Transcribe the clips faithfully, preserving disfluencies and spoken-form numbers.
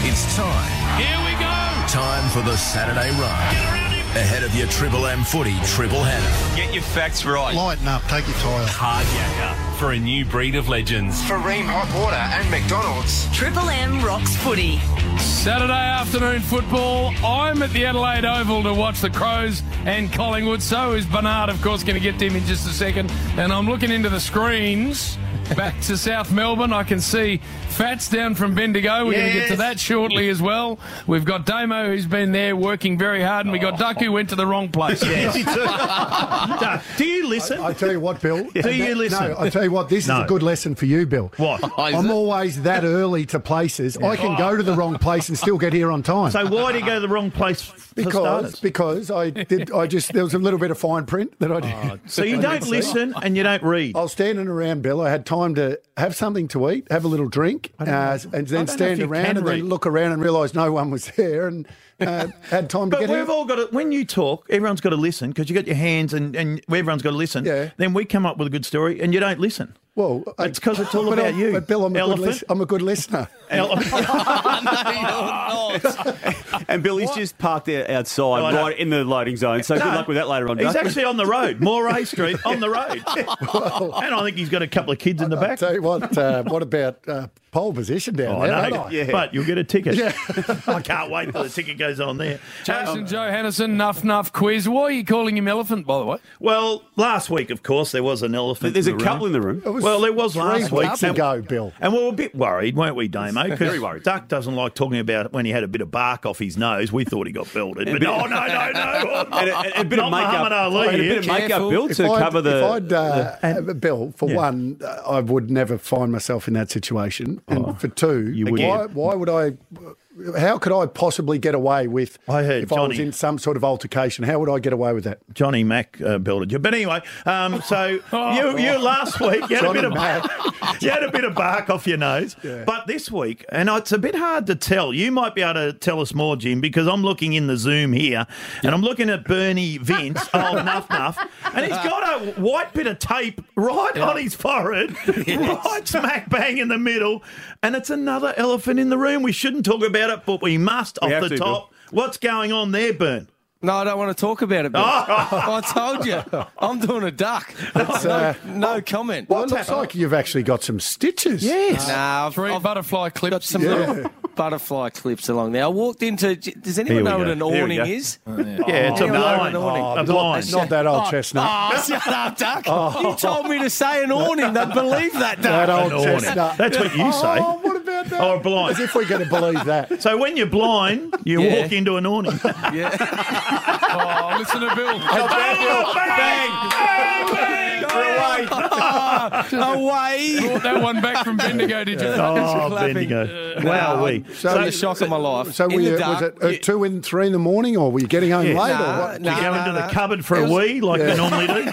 It's time. Here we go. Time for the Saturday Run. Ahead of your Triple M footy triple header. Get your facts right. Lighten up, take your tie off. Hardyaker for a new breed of legends. For Ream Hot Water and McDonald's. Triple M rocks footy. Saturday afternoon football. I'm at the Adelaide Oval to watch the Crows and Collingwood. So is Bernard, of course, going to get to him in just a second. And I'm looking into the screens back to South Melbourne. I can see Fats down from Bendigo. We're yes. going to get to that shortly as well. We've got Damo, who's been there working very hard, and we got Duck, who went to the wrong place. Yes. Duck, do you listen? I, I tell you what, Bill. Do that, you listen? No, I tell you what, this no. is a good lesson for you, Bill. What? I'm always that early to places. Yeah. I can go to the wrong place and still get here on time. So why do you go to the wrong place for because, starters? Because I did. I just there was a little bit of fine print that I did. Oh, so you don't listen and you don't read. I was standing around, Bill. I had time to have something to eat, have a little drink, uh, and then stand around and read. then look around and realise no one was there and uh, had time to but get we've here. all got to, when you talk, everyone's got to listen because you got your hands and, and everyone's got to listen. Yeah. Then we come up with a good story and you don't listen. Well, it's because it's all about I'm, you. But Bill, I'm a, good, Elephant. lis- I'm a good listener. Elephant. No, you're not. And Bill, he's what? just parked there outside, no, right in the loading zone. So no, good luck with that later on. He's Duck. actually on the road, Moray Street, on the road. Well, and I think he's got a couple of kids in the back. I'll tell you what, uh, what about uh, pole position down oh, there? No, yeah. But you'll get a ticket. Yeah. I can't wait till the ticket goes on there. Jason um, Johannisen, Nuff Nuff quiz. Why are you calling him Elephant, by the way? Well, last week, of course, there was an elephant. There's in a the couple room. in the room. Well, there was last Three week. weeks ago, Bill. And we were a bit worried, weren't we, Damo? Very worried. Duck doesn't like talking about when he had a bit of bark off his nose. We thought he got belted. But no, no, no, no. And a, and a bit Not of makeup. Ali, and a bit of makeup, Bill, to I'd, cover the... If I'd, uh, the Bill, for yeah. one, uh, I would never find myself in that situation. And oh, for two, you why, why would I... How could I possibly get away with, I heard if Johnny, I was in some sort of altercation, how would I get away with that? Johnny Mack uh, belted you. But anyway, um, so you, you last week, you had, a bit of bark, you had a bit of bark off your nose. Yeah. But this week, and it's a bit hard to tell, you might be able to tell us more, Jim, because I'm looking in the Zoom here, and I'm looking at Bernie Vince, old Nuff Nuff, and he's got a white bit of tape right yeah. on his forehead, yes. right smack bang in the middle, and it's another elephant in the room. We shouldn't talk about it, but we must we off the to, top. Bill. What's going on there, Bern? No, I don't want to talk about it, Bill. Oh. I told you. I'm doing a duck. That's, uh, no, no comment. Well, it looks like you've actually got some stitches. Yes. No, nah, I've, Three I've butterfly clips. Got some yeah. little butterfly clips along there. I walked into... Does anyone know go. what an awning is? Oh, yeah. yeah, it's oh, a blind. Oh, a blind. Not, not that old oh, chestnut. Oh, shut up, Duck. Oh. You told me to say an awning. They believe that, Duck. That old an chestnut. That's what you say. Oh, what about that? Oh, blind. As if we're going to believe that. So when you're blind, you yeah. walk into an awning. Yeah. Oh, listen to Bill. Oh, bang, bang, bang, bang, bang, oh, away. Brought that one back from Bendigo, did you? Oh, Bendigo. Wow, we. So, so the shock so, of my life. So were you, was it at two and three in the morning, or were you getting home yeah. late? Nah, or what? Nah, you go nah, into nah. the cupboard for it a was, wee, like yeah. they normally do?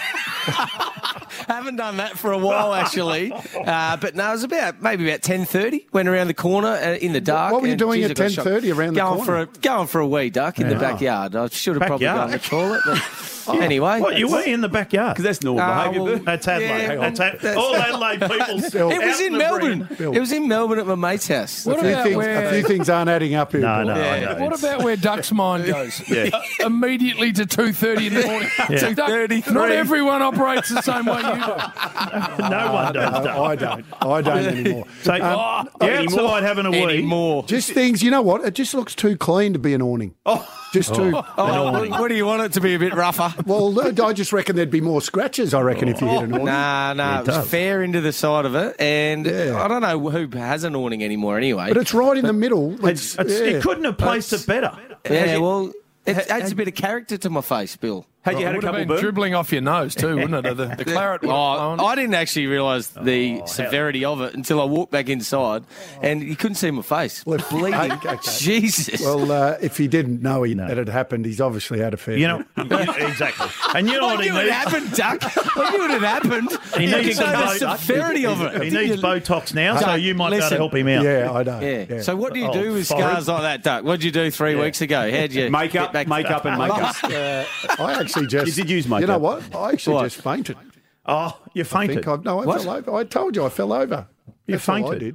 Haven't done that for a while, actually. Uh, but no, it was about maybe about ten thirty. Went around the corner uh, in the dark. What were you and, doing geez, at ten thirty around the going corner? For a, going for a wee, Duck, in Yeah. the backyard. I should have probably Backyard? gone to the toilet. But oh, anyway. What, you were in the backyard? Because that's normal Uh, behaviour, well, Bill. That's Adelaide. Yeah, That's well, Ad- that's- all Adelaide people. It was in Melbourne. Bill. It was in Melbourne at my mate's house. A What few, about things, where- a few things aren't adding up here. No, Bill. no, Yeah. I know. What It's- about where Duck's mind goes? Yeah. Immediately to two thirty in the morning. Yeah. Duck, thirty-three. not everyone operates the same way you do. No one does that. No, I don't. I don't anymore. So, Um, oh, you're outside having a wee. Anymore. Just things, you know what? It just looks too clean to be an awning. Oh. Just too. Oh, what, what do you want it to be? A bit rougher? Well, I just reckon there'd be more scratches, I reckon, if you hit an awning. Nah, nah. Yeah, it it was does. fair into the side of it. And Yeah. I don't know who has an awning anymore anyway. But it's right in the middle. It's, it's, yeah. You couldn't have placed it better. yeah, well, it adds a bit of character to my face, Bill. Had you It had a would have couple, been Bern? dribbling off your nose too, wouldn't it? The, the claret. Oh, I didn't actually realise the severity of it until I walked back inside, and you couldn't see my face. Well, if- bleeding. okay, okay. Jesus. Well, uh, if he didn't know he, that had happened, he's obviously had a fair You know, exactly. And you know I what he knew it needs? happened, Duck. I knew it had happened. He You needs can some know the Botox. severity of it. He needs Botox now, so Duck, you might be able to listen. help him out. Yeah, I know. Yeah. Yeah. So what do you Oh, do with forehead. scars like that, Duck? What did you do three Yeah. weeks ago? How'd you Makeup, get back? makeup and makeup. Must, uh, I actually just. You did use You know makeup. what? I actually What? just fainted. Oh, you I fainted. think I, no, I What? fell over. I told you I fell over. You That's all I fainted? did.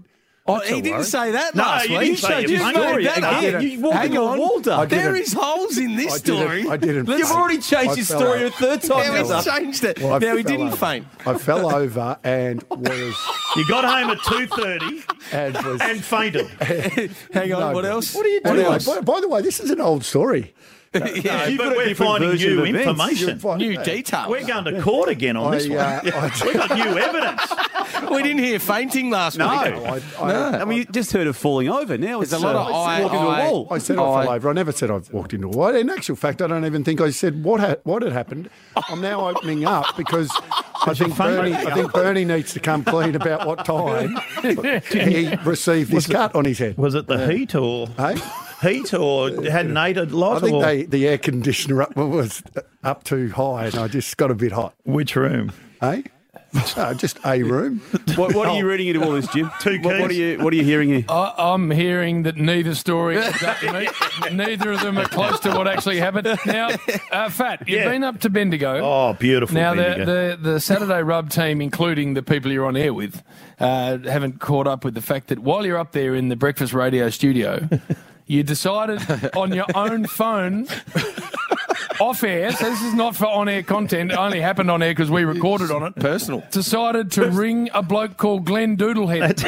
Oh, he didn't say that No, last you week. didn't say you it. made Story that again. up. You walked Hang into a on. wall, Dave. I There didn't- is holes in this I didn't- story. I didn't Let's- You've already changed I your fell story over. a third time. Yeah, now. he's changed it. Well, I now, he fell didn't over. faint. I fell over and was You got home at two thirty and was. and fainted. Hang on, No, what but- else? What are you doing? Anyway, by, by the way, this is an old story. No, You've but got a we're different finding version new of events. information. Fine. New Yeah. details. We're going to court again on I, this one. uh, I- we got new evidence. We didn't hear fainting last No. week. I, I, I mean, you just heard of falling over. Now it's There's a lot uh, of it's eye- walking into a eye- wall. I said I Oh, fell I- over. I never said I've walked into a wall. In actual fact, I don't even think I said what ha- what had happened. I'm now opening up because I think Bernie, I think Bernie needs to come clean about what time he received this cut on his head. Was it the heat or Hey? heat or hadn't ate a lot? I think or they, the air conditioner up was up too high, and I just got a bit hot. which room? Hey, no, just a room. What, what are you reading into all this, Jim? Two what, what are keys. you What are you hearing here? I, I'm hearing that neither story, ne- neither of them are close to what actually happened. Now, uh, Fat, you've Yeah. been up to Bendigo. Oh, beautiful. Now, the, Bendigo. the, the Saturday Rub team, including the people you're on air with, uh, haven't caught up with the fact that while you're up there in the Breakfast Radio studio, you decided on your own phone, off air, so this is not for on-air content, it only happened on air because we recorded on it. Personal. Decided to ring a bloke called Glenn Doodlehead.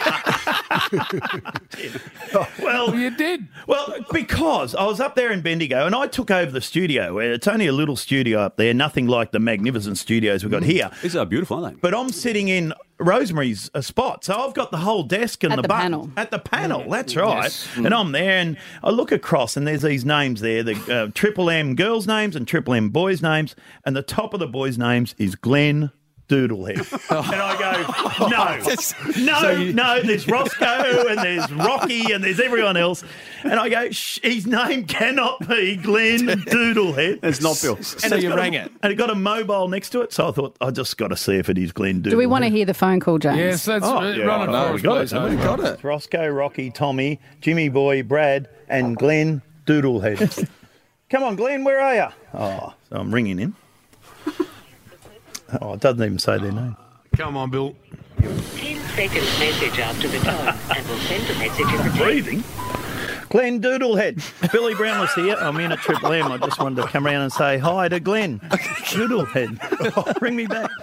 well, You did. Well, because I was up there in Bendigo and I took over the studio. Where it's only a little studio up there, nothing like the magnificent studios we've got here. These are beautiful, aren't they? But I'm sitting in Rosemary's uh, spot, so I've got the whole desk and At the, the button panel. at the panel. That's right. Yes. And I'm there, and I look across, and there's these names there: the uh, Triple M girls' names and Triple M boys' names, and the top of the boys' names is Glenn Doodlehead. And I go, no, no, So you- no, there's Roscoe and there's Rocky and there's everyone else. And I go, Shh, his name cannot be Glenn Doodlehead. It's not Bill. So it's you got rang a, it. And it got a mobile next to it. So I thought, I just got to see if it is Glenn Doodlehead. Do we want to hear the phone call, James? Yes, that's Oh, uh, yeah, run it no, for we us, got please. it. Hey. We got it. Roscoe, Rocky, Tommy, Jimmy Boy, Brad, and Glenn Doodlehead. Come on, Glenn, where are you? Oh, so I'm ringing him. Oh, it doesn't even say their name. Come on, Bill. ten seconds message after the tone and we'll send a message in return. Breathing. Glenn Doodlehead. Billy Brown was here. I'm in at Triple M. I just wanted to come around and say hi to Glenn Doodlehead. Ring me back.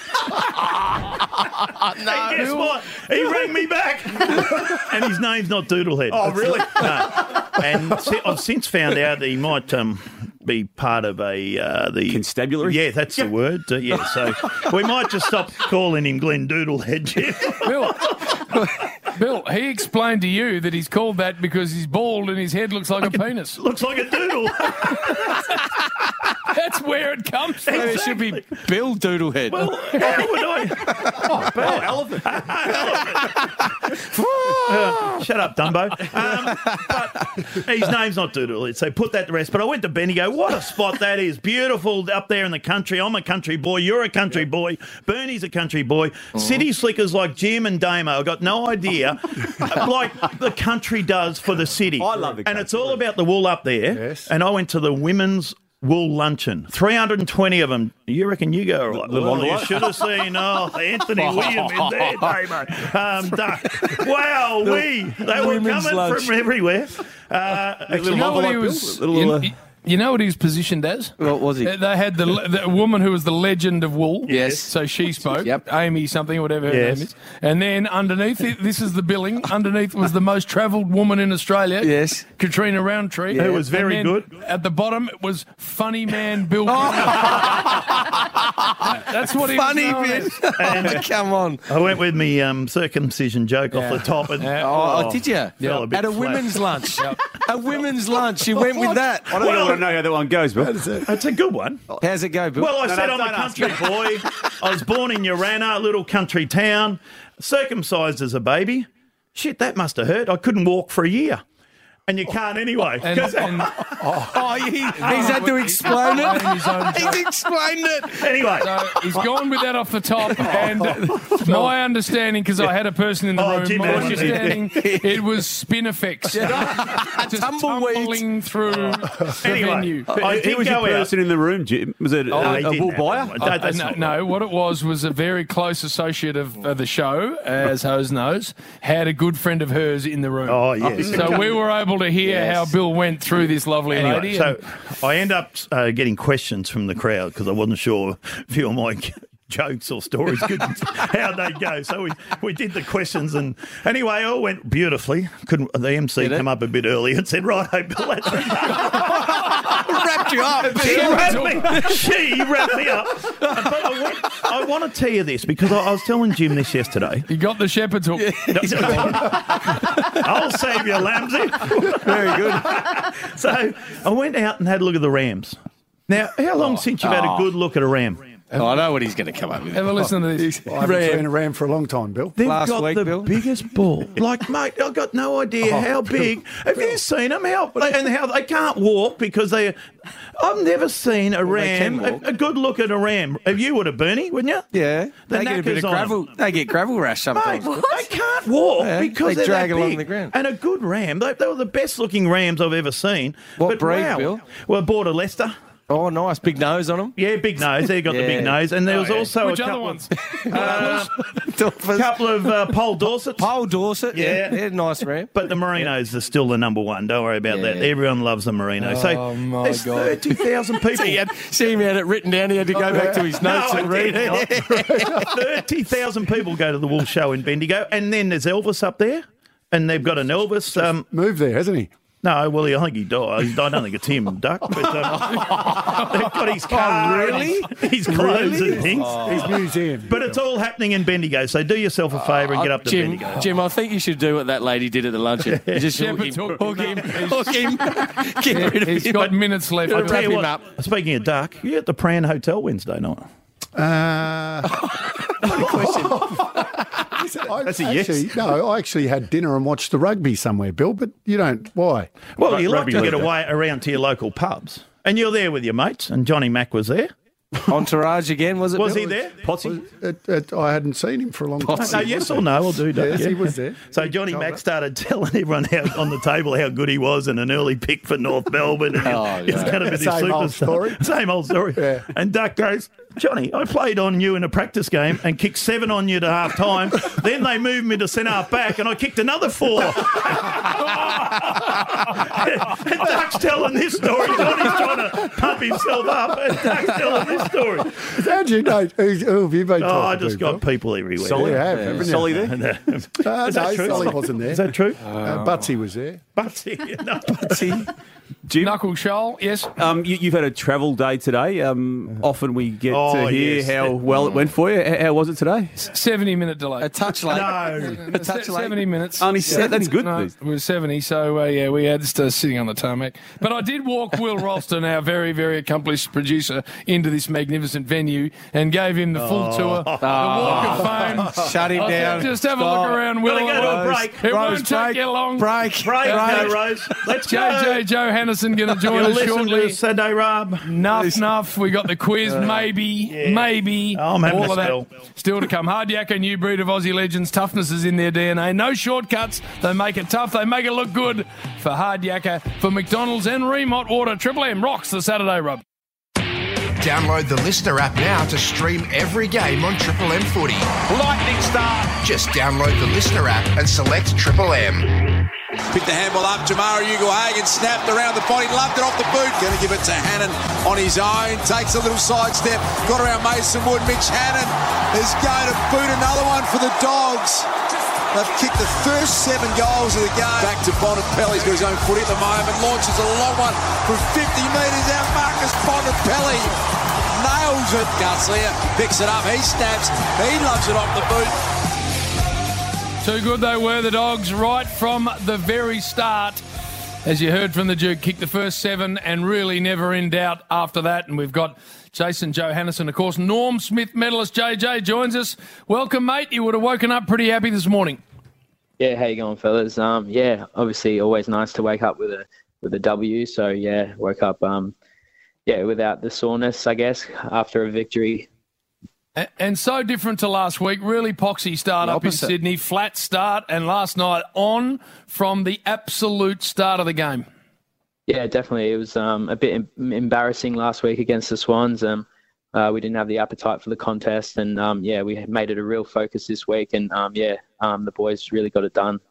No. And guess what? He rang me back. And his name's not Doodlehead. Oh, really? No. And si- I've since found out that he might um, be part of a... Uh, the Constabulary? Yeah, that's the word. Uh, yeah, so we might just stop calling him Glenn Doodlehead, Jim. Bill, Bill, he explained to you that he's called that because he's bald and his head looks like a penis. Looks like a doodle. That's where it comes from. Maybe it should be Bill Doodlehead. Well, how would I... Oh, bad. Elephant. Uh, shut up, Dumbo. Um, but his name's not Doodle, so put that to rest. But I went to Bendigo. What a spot that is. Beautiful up there in the country. I'm a country boy. You're a country boy. Bernie's a country boy. City slickers like Jim and Damo. I've got no idea. Like the country does for the city. I love the And it's country. all about the wool up there. Yes. And I went to the women's wool luncheon. three hundred twenty of them. You reckon you go all right? The- the Well, you envelope? should have seen, oh, Anthony William in there, Damo. Um, duck. Wow, we. They were women's coming lunch. from everywhere. Uh, You know what he envelope, was? Bill? Little, you, uh, you know what he was positioned as? What was he? They they had the, the woman who was the legend of wool. Yes. So she spoke. Yep. Amy something, whatever her Yes. name is. And then underneath it, this is the billing. Underneath was the most travelled woman in Australia. Yes. Katrina Roundtree. Who was very And then good. At the bottom, it was funny man Bill. That's what he Funny was known bit. as. Come on. I went with me um, circumcision joke off Yeah. the top. And, Yeah. Oh, oh, did you? fell a bit At a flat. women's lunch. A women's lunch. You went with that. I don't think I want to know how that one goes, Bill. It's a good one. How's it go, Bill? Well, I No, said no, I'm a don't ask country boy. I was born in Urana, a little country town, circumcised as a baby. Shit, that must have hurt. I couldn't walk for a year. And you can't anyway. And, 'Cause- and, Oh, he, he's had to explain it. His own He's explained it. anyway. So he's gone with that off the top, and my understanding, because I had a person in the Oh, room, Jim my had one. understanding it was spin effects, just Tumbleweeds. tumbling through the Anyway, venue. I Who did was go your out. person in the room, Jim? Was it Oh, a, he a didn't Will have Buyer? one. That- Uh, that's no, not no, what it was was a very close associate of uh, the show, as Hose knows, had a good friend of hers in the room. Oh, yes. So we were able to hear Yes. how Bill went through this lovely Anyway, lady. so and- I end up uh, getting questions from the crowd because I wasn't sure if you my jokes or stories could how they go. So we, we did the questions, and anyway, it all went beautifully. Couldn't the M C Did it? come up a bit early and said, "Right, hey, Bill, that's Wrapped you up. she wrapped me. She wrapped me up." But I, went, I want to tell you this because I, I was telling Jim this yesterday. you got the shepherd's hook. I'll save you, Lamsey. Very good. So I went out and had a look at the Rams. Now, how long since you've had a good look at a Ram? Oh, I know what he's going to come up with. Have a listen to this. I haven't seen a ram for a long time, Bill. They've Last got week, the Bill. biggest ball. Like, mate, I've got no idea Oh, how big. Have you seen them? How and how they can't walk because they. I've never seen a they ram. can A, walk. a good look at a ram. Have you would have, Bernie? Wouldn't you? Yeah, The they get a bit knackers of on gravel. them. They get gravel rash Mate, sometimes. they can't walk Yeah, because they are drag that along big. the ground. And a good ram. They, they were the best looking rams I've ever seen. What but breed, wow. Bill? Well, Border Leicester. Oh, nice, big nose on them. Yeah, big nose. They got the big Yeah. nose, and there was Oh, yeah. also Which a other couple ones? of uh, couple of uh, Pole Dorsets. Paul Dorset. Yeah, Yeah. yeah, nice ram. But the Merinos are still the number one. Don't worry about Yeah. that. Everyone loves the Merino. Oh, so my there's God. thirty thousand people. He had, see him had it written down. He had to go back to his notes No, and I read did it. not. thirty thousand people go to the Wool Show in Bendigo. And then there's Elvis up there. And they've got an Elvis. Um, Moved there, hasn't he? no, well, I think he died. I don't think it's him, Duck. But um, they've got his car, really? and his, his clothes and things. His museum. But it's all happening in Bendigo. So do yourself a favour and get up to Jim, Bendigo. Jim, I think you should do what that lady did at the luncheon. You just hook him, Shepherd's hook. hook him, No, hook him, get rid of He's him. got minutes left. I'll Wrap tell you him what, up. speaking of Duck, you're at the Pran Hotel Wednesday night. Uh, I That's a yes. actually, No, I actually had dinner and watched the rugby somewhere, Bill, but you don't. Why? Well, Ru- you like rugby to get league. away around to your local pubs. And you're there with your mates, and Johnny Mack was there. Entourage again, was it? Was Bill? he there? Potsy? It, it, I hadn't seen him for a long time. No, yes or no, I'll do that. Yes, he was there. So Johnny Mack started telling everyone how, on the table how good he was and an early pick for North Melbourne. And Oh, he's yeah. going to be the Same old superstar. story. Same old story. Yeah. And Duck goes, Johnny, I played on you in a practice game and kicked seven on you to half time. Then they moved me to centre half back and I kicked another four. And Duck's telling this story. Johnny's trying to pump himself up and Duck's telling this story. How'd you know? Who's, who have you been Oh, talking I just to, got Bill? people everywhere. Solly? You have, haven't you? Solly there? Uh, Is that no, true? Solly wasn't there. Is that true? Uh, Butsy was there. But, no. Jim, Knuckle Shoal, yes. um, you, you've had a travel day today. Um, often we get Oh, to hear yes. how well it went for you. How, how was it today? seventy minute delay. A touch late. No. A touch late. seventy minutes. Only se- that's good. No, it was seventy, so uh, yeah, we had just uh, sitting on the tarmac. But I did walk Will Ralston, our very, very accomplished producer, into this magnificent venue and gave him the full tour, the Walk of Fame. Shut him I down. said, just have a Stop. look around, Will. Gotta go to a It break. It Rose, won't take break. you long. Break. Break, Break. no, Rose. Let's J go. J Johannesson going to join You'll us listen shortly. to Saturday Rub. Nuff, nuff. We got the quiz, maybe, maybe. Oh, I'm having all a of that still to come. Hard Yakka, new breed of Aussie legends. Toughness is in their D N A. No shortcuts. They make it tough. They make it look good. For Hard Yakka, for McDonald's and Remont Water, Triple M rocks the Saturday Rub. Download the Listener app now to stream every game on Triple M Footy. Lightning start. Just download the Listener app and select Triple M. Picked the handball up. Jamara Ugle-Hagan snapped around the body, loved it off the boot. Going to give it to Hannon on his own. Takes a little sidestep. Got around Mason Wood. Mitch Hannon is going to boot another one for the Dogs. They've kicked the first seven goals of the game. Back to Bonapelli. He's got his own footy at the moment. Launches a long one from fifty metres out. Marcus Bonapelli nails it. Garcia picks it up. He snaps. He loves it off the boot. Too good they were, the Dogs, right from the very start. As you heard from the Duke, kicked the first seven and really never in doubt after that. And we've got Jason Johannesson, of course. Norm Smith medalist J J joins us. Welcome, mate. You would have woken up pretty happy this morning. Yeah, how you going, fellas? Um, yeah, obviously always nice to wake up with a with a W. So yeah, woke up um, yeah, without the soreness, I guess, after a victory. And, and so different to last week. Really poxy start up in Sydney, flat start, and last night on from the absolute start of the game. Yeah, definitely. It was um, a bit em- embarrassing last week against the Swans. Um, uh, we didn't have the appetite for the contest, and um, yeah, we made it a real focus this week. And um, yeah, um, the boys really got it done.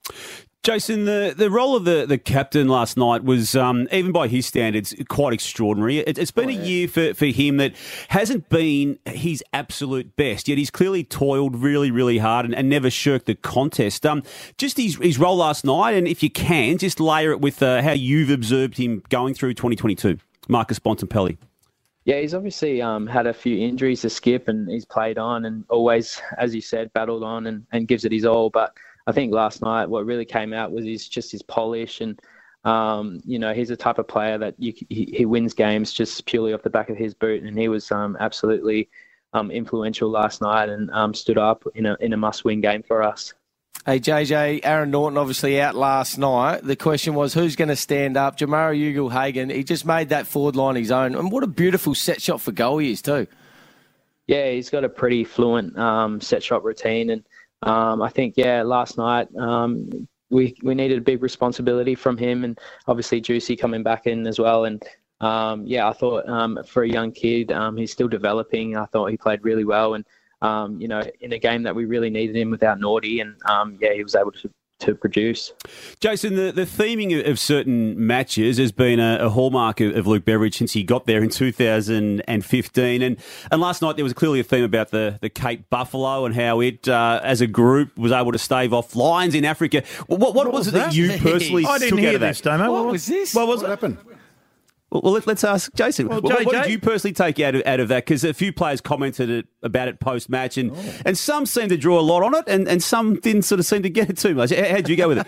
Jason, the, the role of the, the captain last night was, um, even by his standards, quite extraordinary. It, it's been oh, yeah. a year for, for him that hasn't been his absolute best, yet he's clearly toiled really, really hard and, and never shirked the contest. Um, just his, his role last night, and if you can, just layer it with uh, how you've observed him going through twenty twenty-two. Marcus Bontempelli. Yeah, he's obviously um, had a few injuries to skip, and he's played on and always, as you said, battled on and, and gives it his all. But I think last night what really came out was his, just his polish, and um, you know, he's the type of player that you, he, he wins games just purely off the back of his boot, and he was um, absolutely um, influential last night and um, stood up in a in a must-win game for us. Hey, J J, Aaron Norton obviously out last night. The question was, who's going to stand up? Jamarra Ugle-Hagan, he just made that forward line his own, and what a beautiful set shot for goal he is too. Yeah, he's got a pretty fluent um, set shot routine, and Um, I think, yeah, last night um, we we needed a big responsibility from him, and obviously Juicy coming back in as well. And, um, yeah, I thought um, for a young kid, um, he's still developing. I thought he played really well. And, um, you know, in a game that we really needed him without Naughty, and, um, yeah, he was able to to produce. Jason, the, the theming of certain matches has been a, a hallmark of, of Luke Beveridge since he got there in two thousand fifteen. And, and last night there was clearly a theme about the, the Cape Buffalo and how it, uh, as a group, was able to stave off lions in Africa. What, what, what, what was, was it that you personally I didn't took hear out of this, that? Damo. What was this? What was what it? happened? Well, well let, let's ask Jason. Well, what, J J? what did you personally take out of, out of that? Because a few players commented it, about it post-match, and, oh. and some seemed to draw a lot on it, and, and some didn't sort of seem to get it too much. How did you go with it?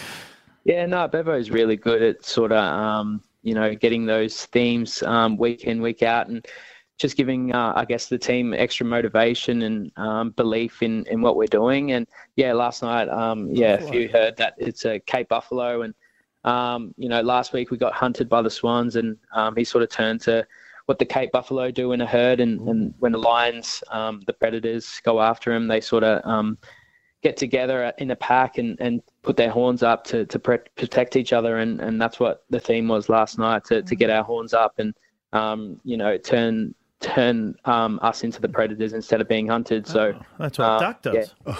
Yeah, no, Bevo's really good at sort of, um, you know, getting those themes um, week in, week out, and just giving, uh, I guess, the team extra motivation and um, belief in, in what we're doing. And, yeah, last night, um, yeah, a few heard that it's a Cape Buffalo, and Um, you know, last week we got hunted by the Swans, and um, he sort of turned to what the Cape Buffalo do in a herd, and, and when the lions, um, the predators, go after him, they sort of um, get together in a pack and, and put their horns up to, to pre- protect each other, and, and that's what the theme was last night, to, to get our horns up and, um, you know, turn turn um, us into the predators instead of being hunted. So oh, that's what uh, Duck does. Yeah.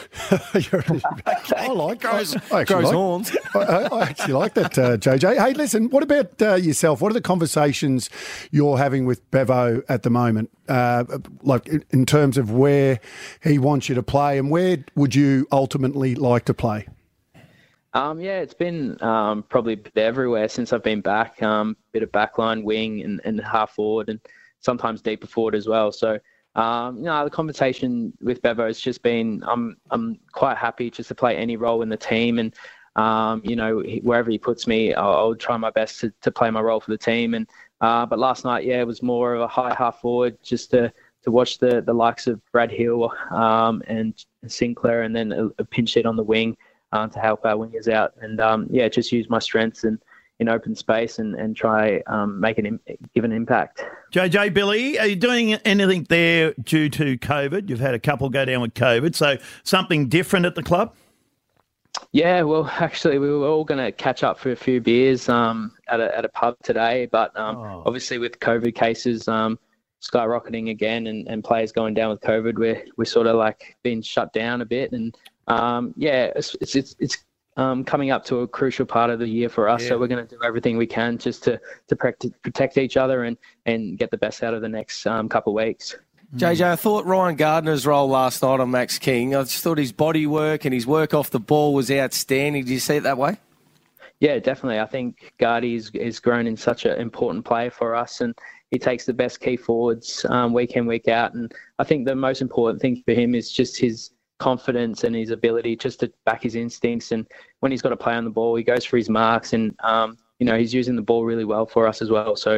I like grows, I, I grows like, horns. I, I actually like that, uh, J J. Hey, listen, what about uh, yourself? What are the conversations you're having with Bevo at the moment? Uh, like in, in terms of where he wants you to play, and where would you ultimately like to play? Um, yeah, it's been um, probably a bit everywhere since I've been back. Um, bit of backline, wing, and, and half forward, and sometimes deeper forward as well. So, um, you know, the conversation with Bevo has just been, I'm I'm quite happy just to play any role in the team, and um, you know, wherever he puts me, I'll, I'll try my best to, to play my role for the team. And uh, but last night, yeah, it was more of a high half forward, just to to watch the the likes of Brad Hill um, and Sinclair, and then a, a pinch hit on the wing uh, to help our wingers out, and um, yeah, just use my strengths and in open space and, and try um, make an give an impact. J J, Billy, are you doing anything there due to COVID? You've had a couple go down with COVID, so something different at the club? Yeah, well, actually, we were all going to catch up for a few beers um, at a at a pub today, but um, oh. obviously with COVID cases um, skyrocketing again and, and players going down with COVID, we're we're sort of like being shut down a bit, and um, yeah, it's it's it's. it's Um, coming up to a crucial part of the year for us, yeah. So we're going to do everything we can just to to protect, protect each other and, and get the best out of the next um, couple of weeks. J J, I thought Ryan Gardner's role last night on Max King, I just thought his body work and his work off the ball was outstanding. Do you see it that way? Yeah, definitely. I think Gardy is, is grown in such an important player for us, and he takes the best key forwards um, week in, week out. And I think the most important thing for him is just his confidence and his ability just to back his instincts, and when he's got to play on the ball, he goes for his marks, and um, you know, he's using the ball really well for us as well. So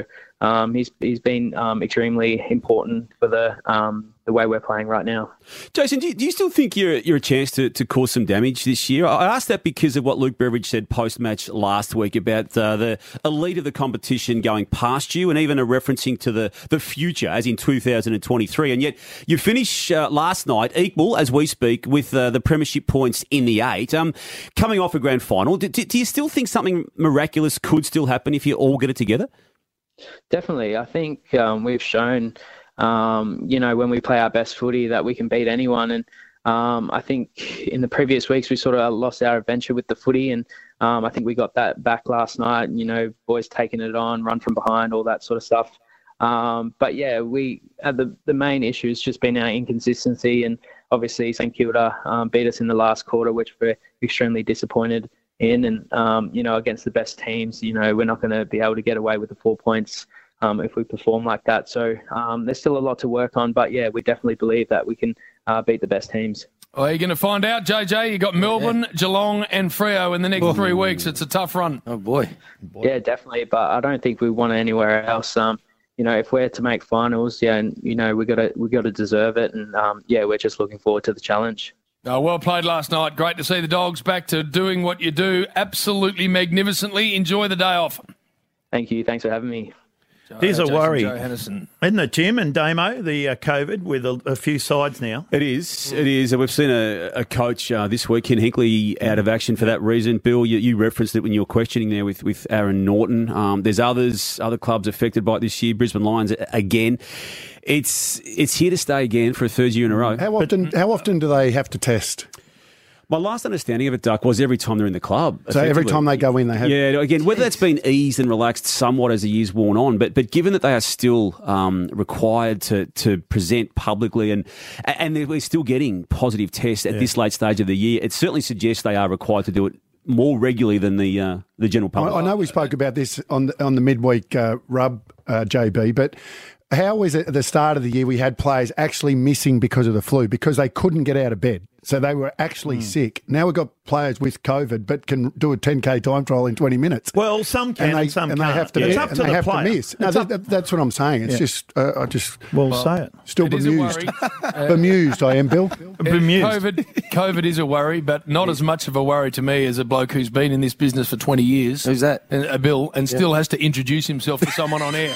um, he's he's been um, extremely important for the um, the way we're playing right now. Jason, do you, do you still think you're you're a chance to, to cause some damage this year? I asked that because of what Luke Beveridge said post-match last week about uh, the elite of the competition going past you, and even a referencing to the, the future, as in two thousand twenty-three. And yet you finish uh, last night equal, as we speak, with uh, the premiership points in the eight, um, coming off a grand final. Do, do you still think something miraculous could still happen if you all get it together? Definitely. I think um, we've shown, um, you know, when we play our best footy that we can beat anyone. And um, I think in the previous weeks we sort of lost our adventure with the footy, and um, I think we got that back last night. You know, boys taking it on, run from behind, all that sort of stuff. Um, but yeah, we uh, the the main issue has just been our inconsistency, and obviously St Kilda um, beat us in the last quarter, which we're extremely disappointed in. And um, you know, against the best teams, you know, we're not going to be able to get away with the four points um, if we perform like that. So um, there's still a lot to work on, but yeah, we definitely believe that we can uh, beat the best teams. Well, you're going to find out, J J. You got Melbourne, yeah. Geelong, and Freo in the next oh. three weeks. It's a tough run. Oh boy. boy. Yeah, definitely. But I don't think we want anywhere else. Um, you know, if we're to make finals, yeah, and you know, we got to we got to deserve it, and um, yeah, we're just looking forward to the challenge. Oh, well played last night. Great to see the Dogs back to doing what you do absolutely magnificently. Enjoy the day off. Thank you. Thanks for having me. Here's a Jason worry, Joe Hennison. Isn't it, Jim and Damo, the uh, COVID with a, a few sides now? It is. It is. We've seen a, a coach uh, this week, Ken Hinkley, out of action for that reason. Bill, you, you referenced it when you were questioning there with, with Aaron Norton. Um, there's others, other clubs affected by it this year. Brisbane Lions again. It's it's here to stay again for a third year in a row. How often? How often do they have to test? My last understanding of it, Duck, was every time they're in the club. So every time they go in, they have... Yeah, again, whether that's been eased and relaxed somewhat as the year's worn on, but but given that they are still um, required to to present publicly and and they're still getting positive tests at yeah. this late stage of the year, it certainly suggests they are required to do it more regularly than the uh, the general public. I, I know we spoke about this on the, on the midweek uh, rub, uh, J B, but... How was it at the start of the year we had players actually missing because of the flu, because they couldn't get out of bed? So they were actually mm. sick. Now we've got players with COVID but can do a ten K time trial in twenty minutes. Well, some can and, they, and some and can't. They have to yeah. miss, It's up and to they the have player. to miss. No, that, that, that's what I'm saying. It's yeah. just, uh, I just... Well, well say it. Still it bemused. bemused, I am, Bill. Bemused. COVID, COVID is a worry, but not as much of a worry to me as a bloke who's been in this business for twenty years. Who's that? A Bill, and still yeah. has to introduce himself to someone on air.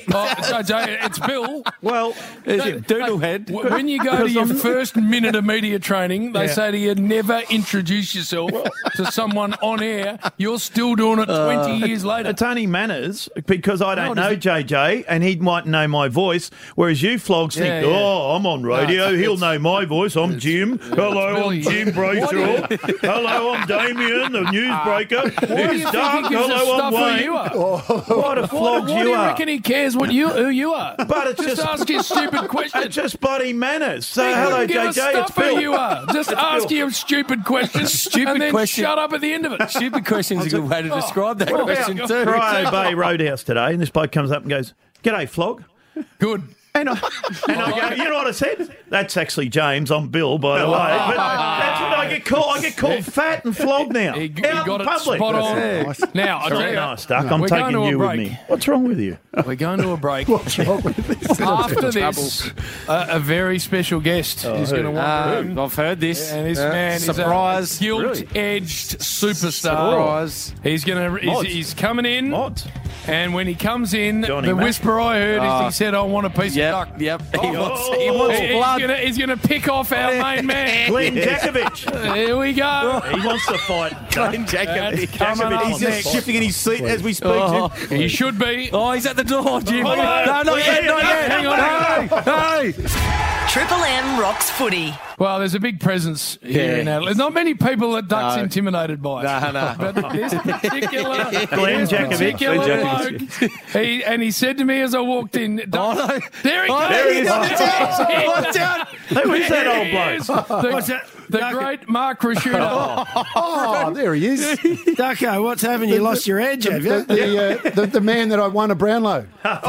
oh, Jay, it's Bill. Well, Doodlehead. When you go to your first minute of media training, they yeah. say to you, never introduce yourself to someone on air. You're still doing it twenty uh, years later. It's only manners, because I don't no, know J J, and he might know my voice, whereas you flogs think, yeah, yeah. oh, I'm on radio, no, he'll know my voice, I'm Jim. Yeah, Hello, I'm Jim Brayshaw. Hello, I'm Damien, the newsbreaker. It's dark. Hello, I'm Wayne. You are? Oh, what a flogs what, what you do you are. reckon he cares what you, who you are? But it's just, just ask you stupid questions. It's just bloody manners. So, he hello, give J J, a stuff it's Bill. Who you are. Just it's ask Bill. you stupid questions stupid and then question. shut up at the end of it. Stupid questions is a good way to describe that what question about too. Cryo Bay Roadhouse today, and this bloke comes up and goes, "G'day, flog." Good. And I, and I go, you know what I said? That's actually James. I'm Bill, by the way. But that's what I get called. I get called fat and flogged now. He, he out got in it public. spot on. Yeah. Nice. Now, I tell you, nice, Duck. I'm we're taking going to you a with break. me. What's wrong with you? We're going to a break. What's wrong with this? After this, uh, a very special guest oh, is going to wander in. Uh, I've heard this. And this uh, man surprise. is a guilt-edged superstar. Surprise. He's going to. He's, he's coming in. Mods. And when he comes in, Johnny the Mac. whisper I heard Oh. is he said, "I want a piece Yep, of duck." yep. He Oh. wants, he wants He- blood. He's gonna, he's gonna pick off our main man. Glenn Jakovic. Here we go. He wants to fight. Glenn That's Jakovic. coming up He's just next. shifting in his seat as we speak. Oh, Jim. he should be. Oh, he's at the door, Jim. Hello. No, not yet, not yet. Hang on. Hey, hey. Triple M rocks footy. Well, there's a big presence here Yeah. in Adelaide. There's not many people that Duck's No. intimidated by. No, no. But this particular, Glenn this Jakovic. particular Glenn bloke, he, and he said to me as I walked in, Duck, Oh, no. there he Oh, goes. there he is. There he is. Watch out. Who is that old There he is. bloke? The, Watch out. The great Mark Rashuda. Oh, there he is. Ducko, what's happened? You lost your edge, have you? The, the, uh, the, the man that I won a Brownlow for.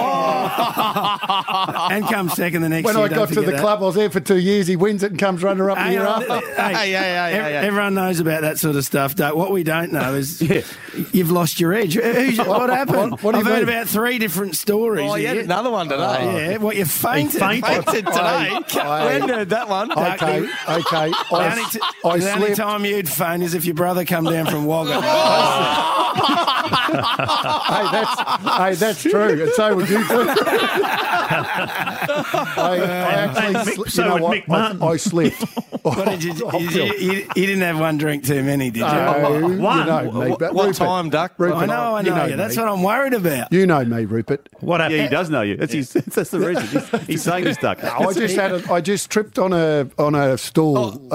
Oh. And come second the next when year. When I got to the that. club, I was there for two years. He wins it and comes runner up the year on, after. Hey, hey, hey, hey, hey, hey. Everyone knows about that sort of stuff, Duck. What we don't know is yeah. you've lost your edge. Who's, what, what happened? What, what I've heard mean? about three different stories. Oh, yeah, another one today. Oh, yeah, what, you fainted? He fainted. fainted today. I, I, we hadn't heard that one. Okay, okay. I, the only, t- I the only time you'd faint is if your brother come down from Wagga. hey, that's hey, that's true. And so would you too. I, I actually, Mick, sli- so you know would what? Mick Martin. I, I slipped. What did you, you, you, you? You didn't have one drink too many, did you? No, One. you know me. What, But what Rupert, time, Duck? Rupert, I know, I know. you know you. That's me. what I'm worried about. You know me, Rupert. What happened? Yeah, he does know you. That's, his, that's the reason. He's, he's saying this, Duck. No, I just had a, I just tripped on a on a stool. Oh.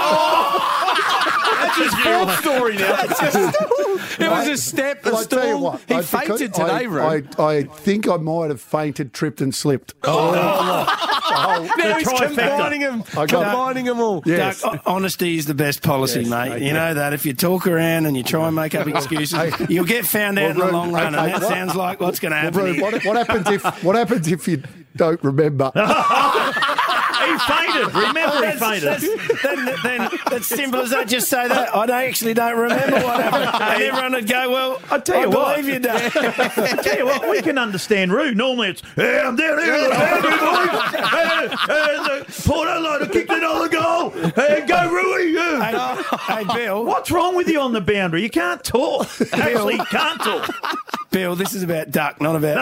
Uh, That's his fourth story now. It was a step, a well, I tell you stool. what, He I, fainted because today, I, Ru. I, I think I might have fainted, tripped, and slipped. Oh. Oh, Now he's trifecta. combining them, I got- combining them all. Yes. Duck, honesty is the best policy, Yes, mate. okay. You know that. If you talk around and you try and make up excuses, you'll get found out Well, in the long run, okay, and that what- sounds like what's going to Well, happen. Ru, here. what, what happens if what happens if you don't remember? He fainted. Remember, he fainted. That's, then, then it's simple as that. Just say that. I don't, actually don't remember what happened. And everyone would go, well, I tell you I what. believe you don't. I tell you what, we can understand Roo. Normally it's, hey, I'm down here with the boundary, boys. Hey, hey, the Port Adelaide kicked another goal. Hey, go Rui. Yeah. Hey, hey, Bill. What's wrong with you on the boundary? You can't talk. Actually, you can't talk. Bill, this is about Duck, not about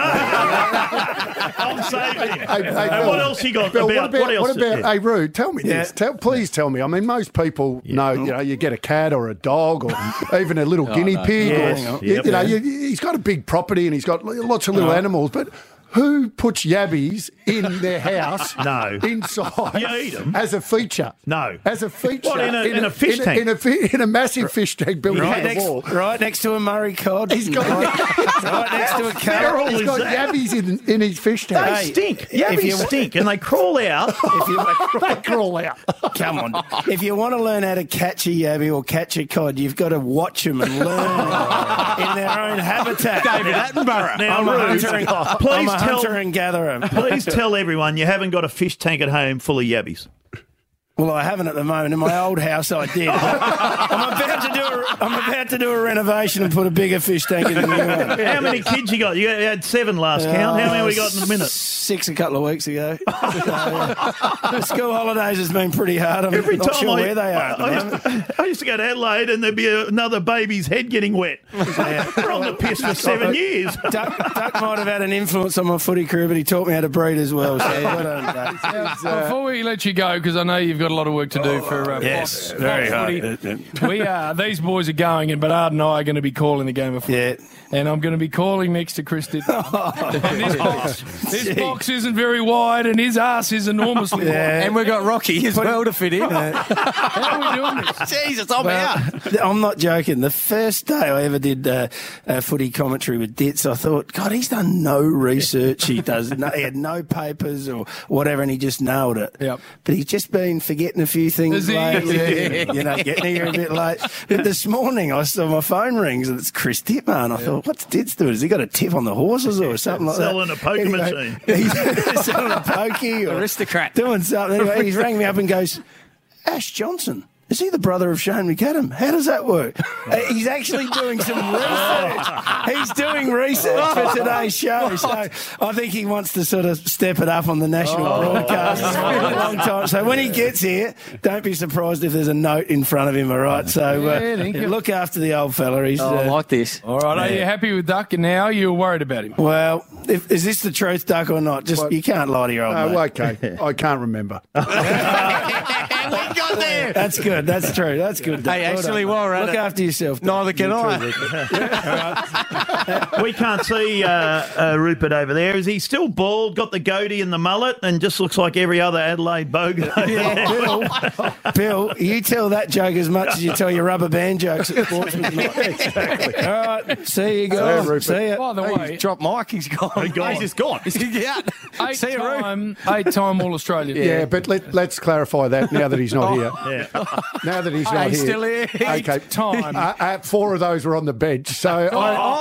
me. I'm saving him. Hey, hey, And Bill, what else you got Bill, about, what about, what else? what about Yeah. hey, Roo, tell me Yeah. this. Tell, please tell me. I mean, most people know, you know, you get a cat or a dog or even a little guinea no. pig. Yes. Or, Yep. you know, you, he's got a big property and he's got lots of little animals, but who puts yabbies in their house No. inside You eat 'em. as a feature? No. As a feature. What, in a- in a fish in tank? In a, fi- in a massive fish tank built Right in the next, wall. right next to a Murray cod. He's got, right next to a feral carrot. he's is got that? yabbies in, in his fish They tank. Hey, stink. if Yabbies you- stink and they crawl out. If you, They crawl out. come on. If you want to learn how to catch a yabby or catch a cod, you've got to watch them and learn in their own habitat. David Attenborough. Now, I'm a Roo, hunter and, I'm please a tell, hunter and gatherer. please tell everyone you haven't got a fish tank at home full of yabbies. Well, I haven't at the moment. In my old house, I did. I'm about to do a, I'm about to do a renovation and put a bigger fish tank in the new one. How many kids you got? You had seven last count. How many we got in a minute? Six a couple of weeks ago. So, yeah. The school holidays has been pretty hard. I'm Every not time sure I, where they are. I, at the I, moment. used to, I used to go to Adelaide and there'd be another baby's head getting wet. We're on the piss for seven years. Duck, Duck might have had an influence on my footy career, but he taught me how to breed as well. So well done, Duck. Now, before we let you go, because I know you've got a lot of work to do for uh, Yes, Fox, very Fox hard. Footy. We are. These boys are going, and Bernard and I are going to be calling the game of footy. Yeah. And I'm going to be calling next to Chris Ditton. And this box, this box isn't very wide, and his ass is enormously wide. And we've got Rocky as well to fit in. How are we doing this? Jesus, I'm Well, out. I'm not joking. The first day I ever did uh, uh, footy commentary with Ditz, I thought, God, he's done no research. He does. No, he had no papers or whatever, and he just nailed it. Yep. But he's just been forgetting a few things Is he? lately. You know, getting here a bit late. But this morning I saw my phone rings and it's Chris Ditman. And I thought, what's Ditz doing? Has he got a tip on the horses or something like Selling that? a poker Anyway, machine. He's selling a pokey or Aristocrat. doing something. Anyway, he's rang me up and goes, Ash Johnson. Is he the brother of Shane McAdam? How does that work? Uh, he's actually doing some research. He's doing research for today's show. So I think he wants to sort of step it up on the national broadcast. It's been a long time. So when he gets here, don't be surprised if there's a note in front of him, all right? So uh, Yeah, thank you. look after the old fella. He's, Oh, I uh, like this. All right, are you happy with Duck now? You're worried about him? well, if, is this the truth, Duck, or not? Just You can't lie to your old Oh, mate. okay. I can't remember. we got there. That's good. That's true. That's good. Duck. Hey, Well actually, done. while we're at Look it, after yourself. Neither can I. We can't see uh, uh, Rupert over there. Is he still bald, got the goatee and the mullet, and just looks like every other Adelaide bogan? Yeah, Bill, Bill, you tell that joke as much as you tell your rubber band jokes at Sportsman's Night. Exactly. All right, see you guys. Rupert. See ya. By the way, Drop Mike, he's gone. He's gone. He's just gone. He's out. See you, Roo. eight-time, eight-time All-Australian. Yeah, but let, let's clarify that now that he's not not Oh. here. Yeah. Now that he's Hey, not he's here. still here. Okay. Time. Uh, uh, four of those were on the bench, so I,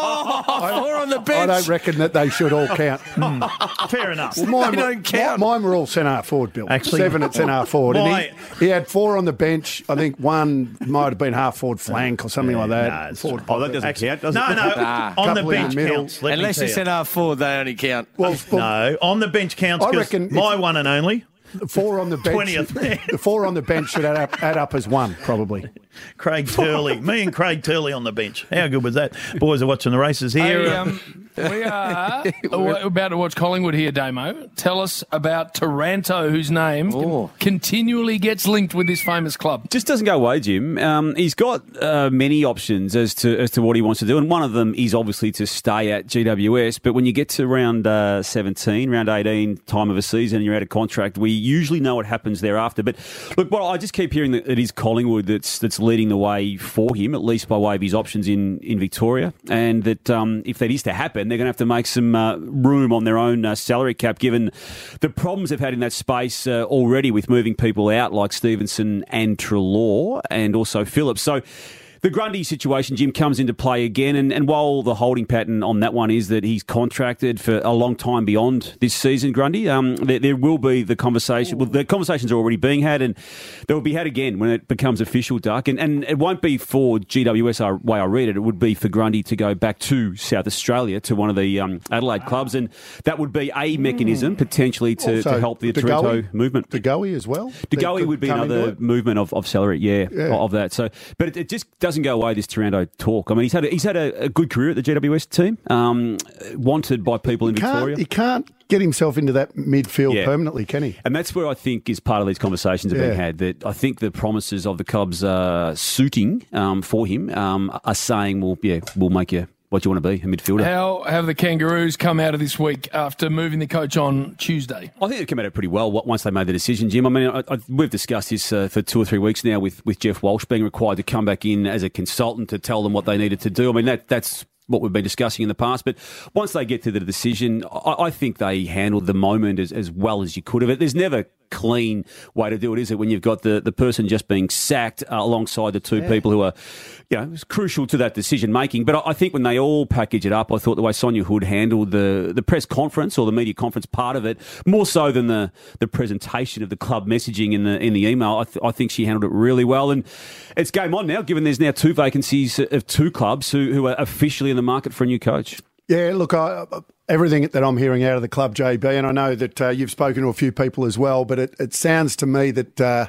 Oh, four on the I bench. don't reckon that they should all count. Fair enough. Well, mine, They were, don't count. Mine were all centre forward, Bill. Actually- Seven at centre forward. And My- he, he had four on the bench. I think one might have been half forward flank or something like that. Nah, it's- Forward Oh, that doesn't count, does it? No, no. Nah. On the Couple in bench the middle. counts. Let me Unless tell you you. send half forward, they only count. Well, well, No, on the bench counts I because reckon my if- one and only. the four on the bench. twentieth. The four on the bench should add up, add up as one, probably. Craig Turley. Me and Craig Turley on the bench. How good was that? Boys are watching the races here. Hey, um, we are about to watch Collingwood here, Damo. Tell us about Taranto, whose name Oh. continually gets linked with this famous club. Just doesn't go away, Jim. Um, he's got uh, many options as to as to what he wants to do, and one of them is obviously to stay at G W S. But when you get to round uh, seventeen, round eighteen, time of a season, and you're out of contract, we usually know what happens thereafter. But look, well, I just keep hearing that it is Collingwood that's that's leading the way for him, at least by way of his options in, in Victoria, and that um, if that is to happen, they're going to have to make some uh, room on their own uh, salary cap, given the problems they've had in that space uh, already with moving people out like Stevenson and Treloar, and also Phillips. So the Grundy situation, Jim, comes into play again, and, and while the holding pattern on that one is that he's contracted for a long time beyond this season, Grundy, um, there, there will be the conversation. Well, the conversations are already being had, and they will be had again when it becomes official, Duck. And, and it won't be for G W S, the way I read it. It would be for Grundy to go back to South Australia, to one of the um, Adelaide clubs, and that would be a mechanism potentially to, Also, to help the De Toronto Goey- movement. De Goey as well. De That Goey could would be come into another it. movement of, of salary, yeah, Yeah. of that. So, but it, it just doesn't go away, this Taranto talk. I mean, he's had a, he's had a, a good career at the G W S team, um, wanted by people in Can't- Victoria. He can't get himself into that midfield Yeah. permanently, can he? And that's where I think is part of these conversations have Yeah. been had. That I think the promises of the clubs uh, suiting um, for him um, are saying, well, yeah, we'll make you what you want to be, a midfielder. How have the Kangaroos come out of this week after moving the coach on Tuesday? I think they came out pretty well once they made the decision, Jim. I mean, I, I, we've discussed this uh, for two or three weeks now with, with Jeff Walsh being required to come back in as a consultant to tell them what they needed to do. I mean, that that's what we've been discussing in the past. But once they get to the decision, I, I think they handled the moment as, as well as you could have. There's never clean way to do it, is it, when you've got the, the person just being sacked uh, alongside the two Yeah. people who are, you know, it's crucial to that decision making. But I, I think when they all package it up, I thought the way Sonia Hood handled the, the press conference or the media conference part of it, more so than the, the presentation of the club messaging in the in the email, I, th- I think she handled it really well. And it's game on now, given there's now two vacancies of two clubs who, who are officially in the market for a new coach. Yeah, look, I, everything that I'm hearing out of the club, J B, and I know that uh, you've spoken to a few people as well, but it, it sounds to me that uh,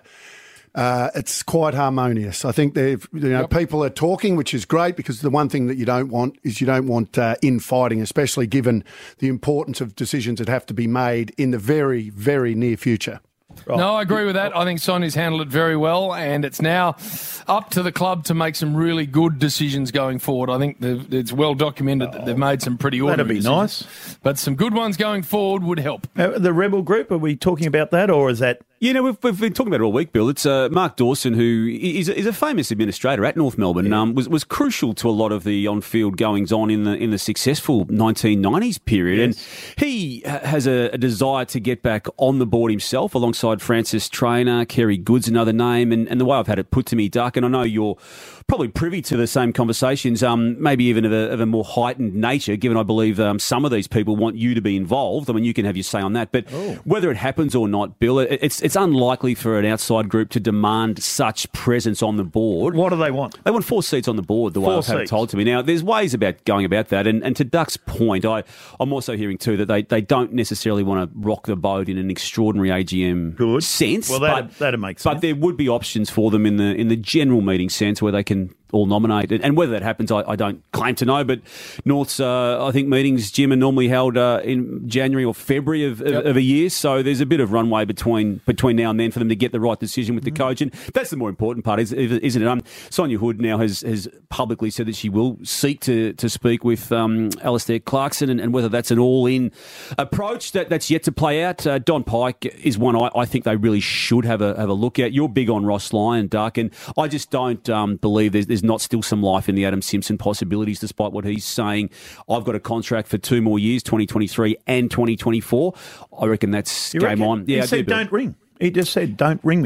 uh, it's quite harmonious. I think they've, you know, Yep. people are talking, which is great, because the one thing that you don't want is you don't want uh, infighting, especially given the importance of decisions that have to be made in the very, very near future. No, I agree with that. I think Sonia's handled it very well, and it's now up to the club to make some really good decisions going forward. I think they've- it's well documented that they've made some pretty That'd ordinary be decisions. nice. But some good ones going forward would help. Uh, the Rebel Group, are we talking about that, or is that... You know, we've, we've been talking about it all week, Bill. It's uh, Mark Dawson, who is a, is a famous administrator at North Melbourne, yeah. um, was was crucial to a lot of the on-field goings-on in the in the successful nineteen nineties period. Yes. And he ha- has a, a desire to get back on the board himself, alongside Francis Traynor, Kerry Good's another name, and, and the way I've had it put to me, Duck, and I know you're probably privy to the same conversations, um, maybe even of a, of a more heightened nature, given I believe um, some of these people want you to be involved. I mean, you can have your say on that, but oh. whether it happens or not, Bill, it, it's it's unlikely for an outside group to demand such presence on the board. What do they want? They want four seats on the board, the way Four I've had it seats. told to me. Now, there's ways about going about that, and, and to Duck's point, I, I'm also hearing too that they, they don't necessarily want to rock the boat in an extraordinary A G M Good. sense. Well, but, that'd, that'd make sense. But there would be options for them in the in the general meeting sense where they can all nominate. And whether that happens, I, I don't claim to know, but North's, uh, I think, meetings, Jim, are normally held uh, in January or February of, Yep. of, of a year, so there's a bit of runway between between now and then for them to get the right decision with the coach, and that's the more important part, is- isn't it? Um, Sonia Hood now has, has publicly said that she will seek to, to speak with um, Alistair Clarkson, and, and whether that's an all-in approach, that, that's yet to play out. Uh, Don Pike is one I, I think they really should have a have a look at. You're big on Ross Lyon, Duck, and I just don't um, believe there's, there's not still some life in the Adam Simpson possibilities, despite what he's saying. I've got a contract for two more years, twenty twenty-three and twenty twenty-four. I reckon that's You game reckon? on. Yeah, he I said do, Bill. don't ring. He just said don't ring me.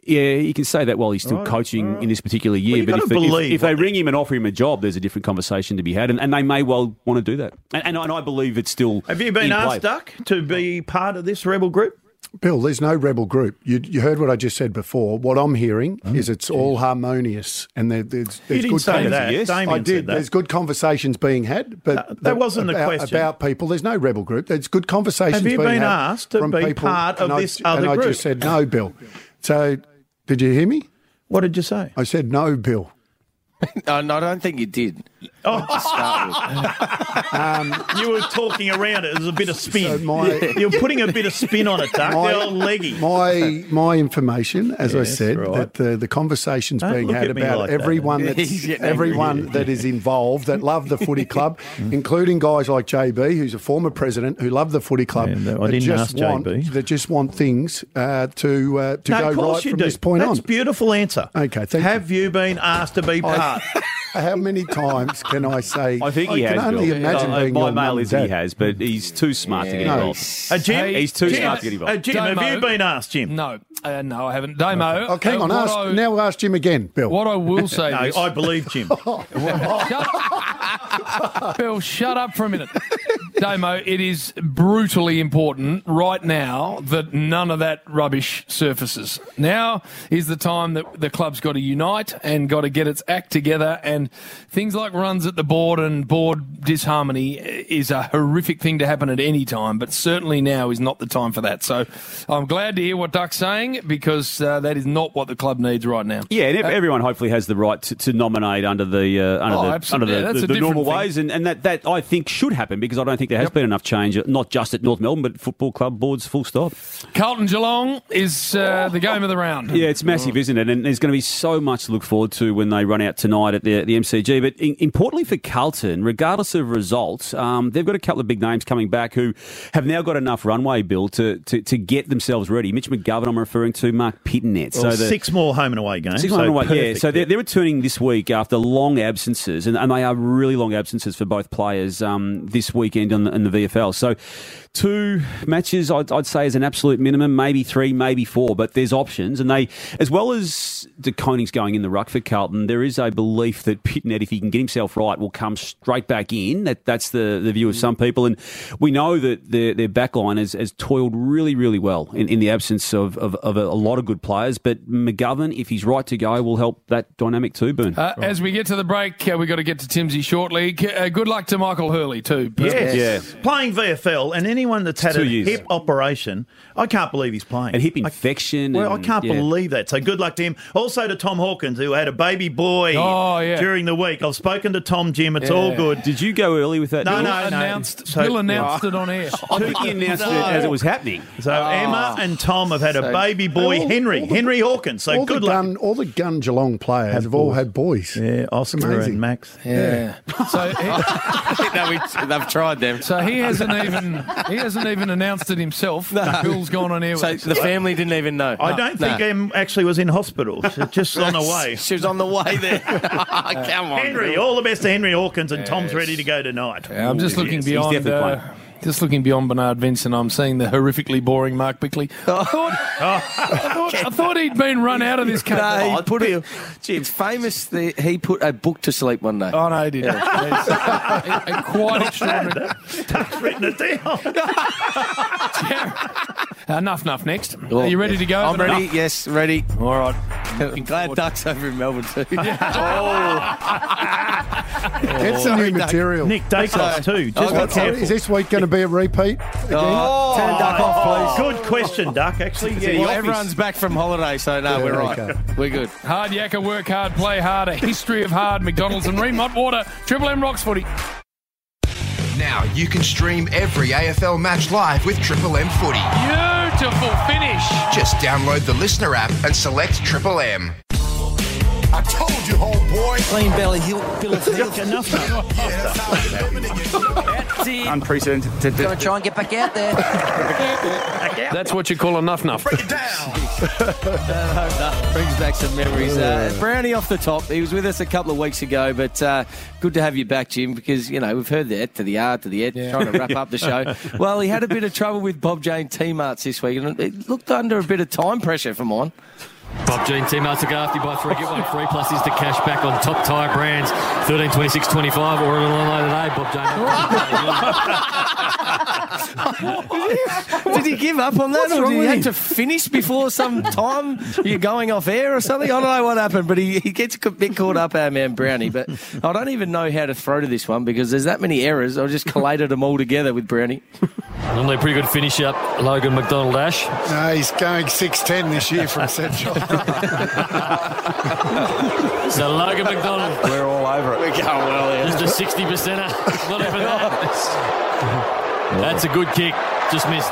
Yeah, you can say that while he's still Right, coaching right. in this particular year. Well, you but gotta if, if, believe if they what ring him and offer him a job, there's a different conversation to be had, and, and they may well want to do that. And, and, I- and I believe it's still. Have you been in asked, play. Duck, to be part of this rebel group? Bill, there's no rebel group. You, you heard what I just said before. What I'm hearing is it's all harmonious, and there, there's, there's didn't good say conver- that. Yes. Damien I said did. that. There's good conversations being had, but That- that wasn't the about, question. about people. There's no rebel group. There's good conversations. Have you being been had asked to from be people, part of and I- this other and I group? just said no, Bill. So, did you hear me? What did you say? I said no, Bill. No, no, I don't think you did. Oh. To start Um, You were talking around it. There's a bit of spin. So my- You're putting a bit of spin on it, Duck. My- The old leggy. My my information, as I Yes, said, right. that the, the conversations Don't being look had at me about like that. everyone Yeah, that's he's getting angry. everyone that is involved that love the footy club, including guys like J B, who's a former president who love the footy club. Yeah, no, I that didn't just ask J want, B. That just want things uh, to uh, to No, go of course right you from do. this point That's on. a beautiful answer. Okay, thank Have you been asked to be part? How many times can I say? I think he I has. can only Bill. imagine Uh, being my your mail mum is and he dad. has, but he's too smart to get Yeah. involved. Uh, Jim? He's too Jim. smart to get involved. Uh, Jim, have Damo. you been asked, Jim? No, uh, no, I haven't. Damo. Oh, hang uh, on. what Ask, I- now ask Jim again, Bill. What I will say No, is, I believe Jim. shut, Bill, shut up for a minute. Damo, it is brutally important right now that none of that rubbish surfaces. Now is the time that the club's got to unite and got to get its act together, and things like runs at the board and board disharmony is a horrific thing to happen at any time, but certainly now is not the time for that. So I'm glad to hear what Duck's saying, because uh, that is not what the club needs right now. Yeah, and ev- Uh, everyone hopefully has the right to, to nominate under the uh, under Oh, the, absolutely. under Yeah, the, that's the, a the normal different thing. ways, and, and that, that I think should happen, because I don't think there has been enough change, not just at North Melbourne, but football club boards, full stop. Carlton Geelong is uh, the game of the round. Yeah, it's massive, isn't it? And there's going to be so much to look forward to when they run out tonight at the, the M C G. But in, importantly for Carlton, regardless of results, um, they've got a couple of big names coming back who have now got enough runway, Bill, to, to, to get themselves ready. Mitch McGovern, I'm referring to, Mark Pittonet. Well, the, six more home and away games. Six so home and away, yeah. perfect. So they're, they're returning this week after long absences, and, and they are really long absences for both players um, this weekend in the, in the V F L. So two matches, I'd, I'd say, is an absolute minimum, maybe three, maybe four, but there's options. And they, as well as De Koning's going in the ruck for Carlton, there is a belief that Pittonet, if he can get himself right, will come straight back in. That, that's the, the view of some people. And we know that their, their backline has, has toiled really, really well in, in the absence of, of, of a, a lot of good players. But McGovern, if he's right to go, will help that dynamic too, Boone. Uh, As we get to the break, uh, we've got to get to Timsy shortly. C- Uh, good luck to Michael Hurley too. Yes. Yeah. Playing V F L, and anyone that's had Two a years. hip operation, I can't believe he's playing. And hip infection. Well, and, I can't yeah. believe that. So good luck to him. Also to Tom Hawkins, who had a baby boy Oh, yeah. during the week. I've spoken to Tom, Jim. It's all Yeah. good. Did you go early with that? No, Bill? no, no. announced, So- Bill announced it on air. I think he announced it as it was happening. So Emma and Tom have had a So- baby boy, all- Henry, all the- Henry Hawkins. So all good the luck. gun, all the gun Geelong players Have have all boys. had boys. Yeah, Oscar amazing. and Max. Yeah. So, he, no, we, they've tried them. so he hasn't even he hasn't even announced it himself. Bill's gone on air with So us. the family didn't even know. I don't think No. Em actually was in hospital. She's just on the way. She was on the way there. Come on, Henry, Bill. all the best to Henry Hawkins, and Tom's Yes. ready to go tonight. Yeah, I'm just Ooh, looking yes, he's beyond. definitely Uh, just looking beyond Bernard Vincent. I'm seeing the horrifically boring Mark Bickley. I thought, I thought, I thought he'd been run out of this country. No, he put it, it's famous that he put a book to sleep one day. Oh no, he didn't. It's, uh, it- it- quite extraordinary. Tuck's written it down. Enough, enough. Next, are you ready to go? I'm ready. Yes, ready. All right. I'm glad Duck's over in Melbourne too. Get some new material. Nick Dacos too. Just got be So careful. is this week going to be a repeat again? Oh, turn Duck off, please. Good question, Duck. Actually, yeah, the Well, office- everyone's back from holiday, so no, Yeah, we're right. okay. We're good. Hard yakka, work hard, play hard. A history of hard. McDonald's and Remont Water. Triple M Rocks Footy. Now you can stream every A F L match live with Triple M Footy. Beautiful finish. Just download the Listener app and select Triple M. I told you, homeboy. Clean belly, heel, bill of heels. Enough. Unprecedented. Gonna try and get back out there. That's what you call enough, enough. Break it down. Brings back some memories. Uh, Brownie off the top. He was with us a couple of weeks ago, but uh, good to have you back, Jim, because, you know, we've heard the et to the R to the et, Yeah. trying to wrap up the show. Well, he had a bit of trouble with Bob Jane T-Marts this week, and it looked under a bit of time pressure for mine. Bob Jean, teammates look after you by three, get one free, plus is the cash back on top tyre brands, thirteen twenty-six twenty-five, or online today, Bob Jean. Did he give up on that, What's or wrong did he with have him? to finish before some time? You're going off air or something? I don't know what happened, but he, he gets a bit caught up, our man Brownie. But I don't even know how to throw to this one because there's that many errors. I just collated them all together with Brownie. Normally a pretty good finish up, Logan McDonald-Ash. No, he's going six ten this year from set shot. So Logan McDonald. We're all over it. We're going well here. Just a sixty percenter. Not even that. That's a good kick. Just missed.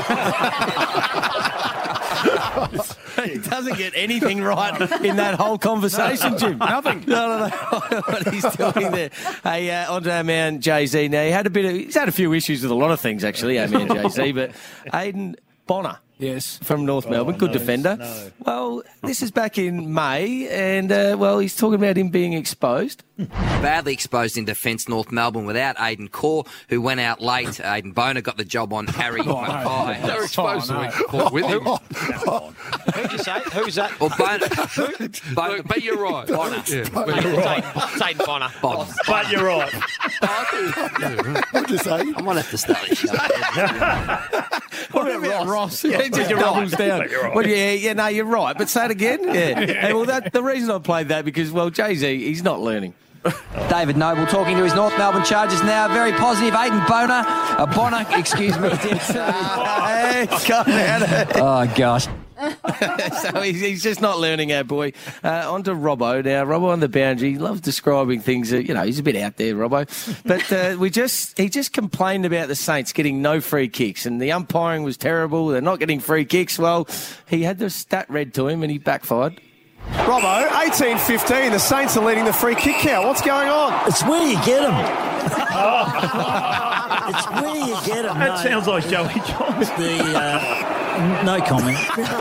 He doesn't get anything right in that whole conversation, Jim. Nothing. No, no, no. What he's doing there. Hey, uh, on to our man Jay-Z. Now, he had a bit of, he's had a few issues with a lot of things, actually, our man Jay-Z, but Aidan Bonner. Yes. From North Oh, Melbourne, good no, defender. no. Well, this is back in May, and, uh, well, he's talking about him being exposed. Badly exposed in defence, North Melbourne, without Aidan Corr, who went out late. Aidan Boner got the job on Harry Oh, Mackay. no. They're exposed Oh, the no. week before with him. Who'd you say? Who's that? Or Boner. Boner. But you're right. Bonner. Yeah. It's Aidan Bonner. Bonner. But you're right. What'd you say? I might have to start this. What about Ross? Yeah, But just you're doubles right. down. But you're right. Well, yeah, yeah, no, you're right. But say it again. Yeah. Hey, well, that, the reason I played that because, well, Jay-Z, he's not learning. David Noble talking to his North Melbourne Chargers now. Very positive. Aidan Boner, uh, Bonner, excuse me. Hey, come out. Oh, gosh. So he's, he's just not learning, our boy. Uh, on to Robbo. Now, Robbo on the boundary, he loves describing things that, you know, he's a bit out there, Robbo. But uh, we just he just complained about the Saints getting no free kicks, and the umpiring was terrible. They're not getting free kicks. Well, he had the stat read to him, and he backfired. Robbo, eighteen fifteen, the Saints are leading the free kick count. What's going on? It's where you get them. It's where you get them. That sounds like Joey Johns. The, uh, no comment.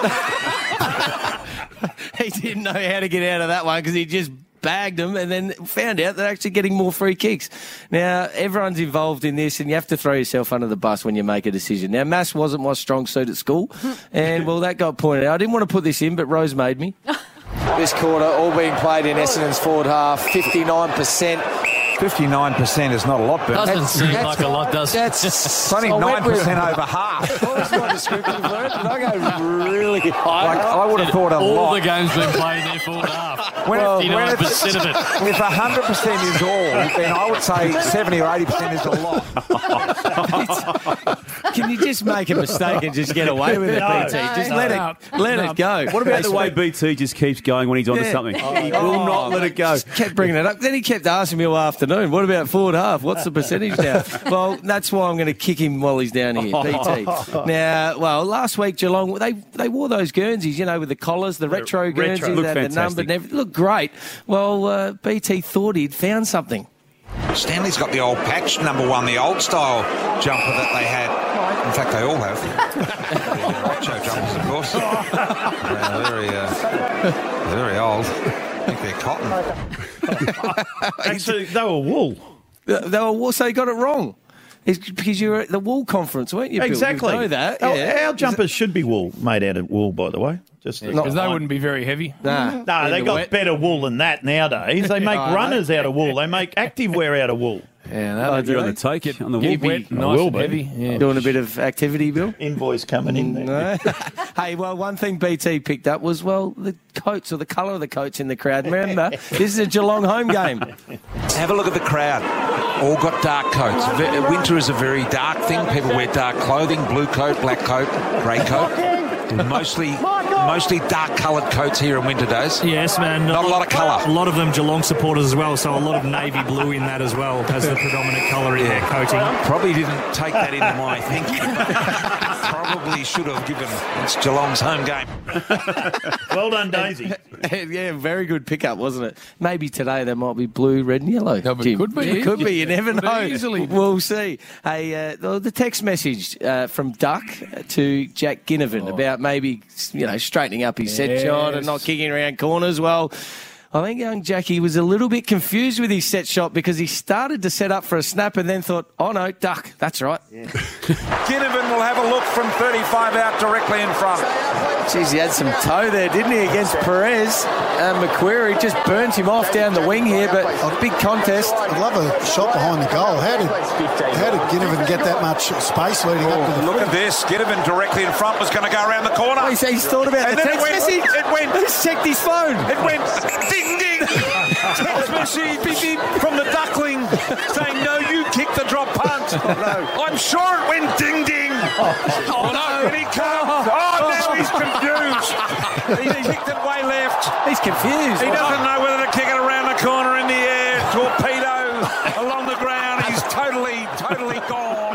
He didn't know how to get out of that one because he just bagged them and then found out they're actually getting more free kicks. Now, everyone's involved in this and you have to throw yourself under the bus when you make a decision. Now, maths wasn't my strong suit at school and, well, that got pointed out. I didn't want to put this in, but Rose made me. This quarter, all being played in Essendon's forward half, fifty-nine percent. fifty-nine percent is not a lot, Bill. Doesn't seem like a lot, does it? That's It's only nine percent over half. What was my description for it? Did I go really high? Like, I would have thought a All lot. the games been played in their forward half. When, Well, when fifty-nine it's- percent of it. If one hundred percent is all, then I would say seventy or eighty percent is a lot. Can you just make a mistake and just get away with it, No. B T? Just No. let No. it let No. it go. What about the way B T just keeps going when he's onto Yeah. something? Oh, He will not let it go. Just kept bringing it up. Then he kept asking me all afternoon, what about forward half? What's the percentage now? Well, that's why I'm going to kick him while he's down here, B T. Now, well, last week Geelong, they they wore those Guernseys, you know, with the collars, the retro retro. Guernsey, Look they had the number and everything. Looked great. Well, uh, B T thought he'd found something. Stanley's got the old patch number one, the old style jumper that they had. In fact, they all have. Retro jumpers, of course. Yeah, very, uh, very old. I think they're cotton. Actually, they were wool. They were wool, so he got it wrong. It's because you were at the wool conference, weren't you, Bill? Exactly. You know that. Our, yeah. our jumpers should be wool, made out of wool, by the way. Just Because they wouldn't be very heavy. Nah, No, they in the got wet. better wool than that nowadays. They make Oh, runners out of wool. They make activewear out of wool. Yeah, Oh, that'd you're on the take on the wool. Get wet, I nice will and be. heavy. Yeah. Doing a bit of activity, Bill? Invoice coming in there. No. Hey, well, one thing B T picked up was, well, the coats or the colour of the coats in the crowd. Remember, this is a Geelong home game. Have a look at the crowd. All got dark coats. Ve- Winter is a very dark thing. People wear dark clothing, blue coat, black coat, grey coat. Mostly mostly dark coloured coats here in winter days. Yes, man. Not a lot of colour. A lot of them Geelong supporters as well, so a lot of navy blue in that as well as the predominant colour in their coating. Probably didn't take that into my thinking. Probably should have given it's Geelong's home game. Well done, Daisy. Yeah, very good pickup, wasn't it? Maybe today they might be blue, red and yellow. No, but Jim. could be. It could be. You never Could be know. easily. We'll see. Hey, uh, the the text message uh, from Duck to Jack Ginnivan about maybe, you know, straightening up his set Yes. shot and not kicking around corners. Well, I think young Jackie was a little bit confused with his set shot because he started to set up for a snap and then thought, oh no, Duck, that's right. Ginnivan will have a look from thirty-five out directly in front. Jeez, he had some toe there, didn't he, against Perez? Uh, Macquarie just burnt him off down the wing here, but a big contest. I'd love a shot behind the goal. How did how did Ginnivan get that much space leading up to the Look at this. Ginnivan directly in front was going to go around the corner. Oh, he's, he's thought about and the then text it went, message. It went. He's checked his phone. It went ding ding. Text message beep, beep, from the duckling saying, "No, you kick the drop punt." Oh, no. I'm sure it went ding ding. Oh, oh no! And he comes. Oh, now he's confused. He kicked it way left. He's confused. He doesn't know whether to kick it around the corner, in the air, torpedo along the ground. He's totally, totally gone.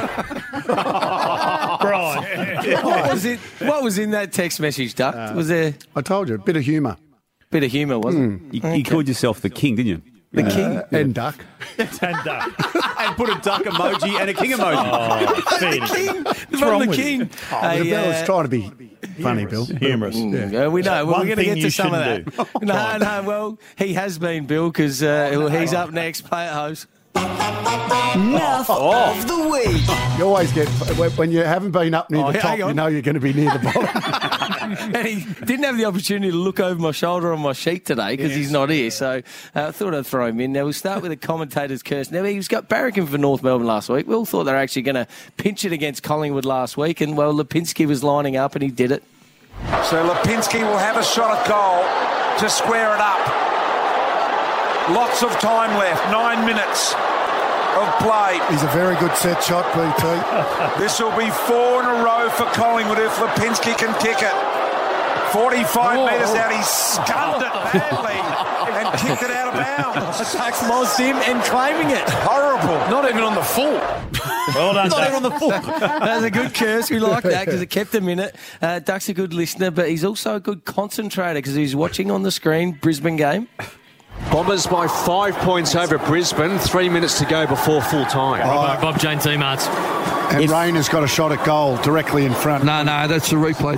Right. What was it? What was in that text message, Duck? Uh, was there? I told you, a bit of humour. Bit of humour, wasn't Mm. it? You, you called yourself the king, didn't you? The king. Uh, and duck. and duck. And put a duck emoji and a king emoji. Oh, the king. What's wrong the with king. you? Oh, Hey, Bill was uh, trying to be funny, Bill. Humorous. Mm, yeah, we know. Well, One we're going to thing get you to some of shouldn't that. do. No, no. Well, he has been, Bill, because uh, he's up next. Play it, host. Mouth of the week. You always get, when you haven't been up near Oh, the hang top, on. you know you're going to be near the bottom. And he didn't have the opportunity to look over my shoulder on my sheet today because he's not here. So uh, I thought I'd throw him in. Now, we'll start with the commentator's curse. Now, he was got barracking for North Melbourne last week. We all thought they were actually going to pinch it against Collingwood last week. And, well, Lipinski was lining up and he did it. So Lipinski will have a shot at goal to square it up. Lots of time left, nine minutes of play. He's a very good set shot, B T. This will be four in a row for Collingwood if Lipinski can kick it. forty-five Oh. metres out, he scummed it badly and kicked it out of bounds. Attacks lost him and claiming it. Horrible. Not even on the full. Well done, Not Duck. even on the full. That was a good curse. We like that because it kept him in it. Uh, Duck's a good listener, but he's also a good concentrator because he's watching on the screen Brisbane game. Bombers by five points over Brisbane. Three minutes to go before full time. Bob, Bob Jane T-Marts. And Rayner's got a shot at goal directly in front. No, no, that's the replay.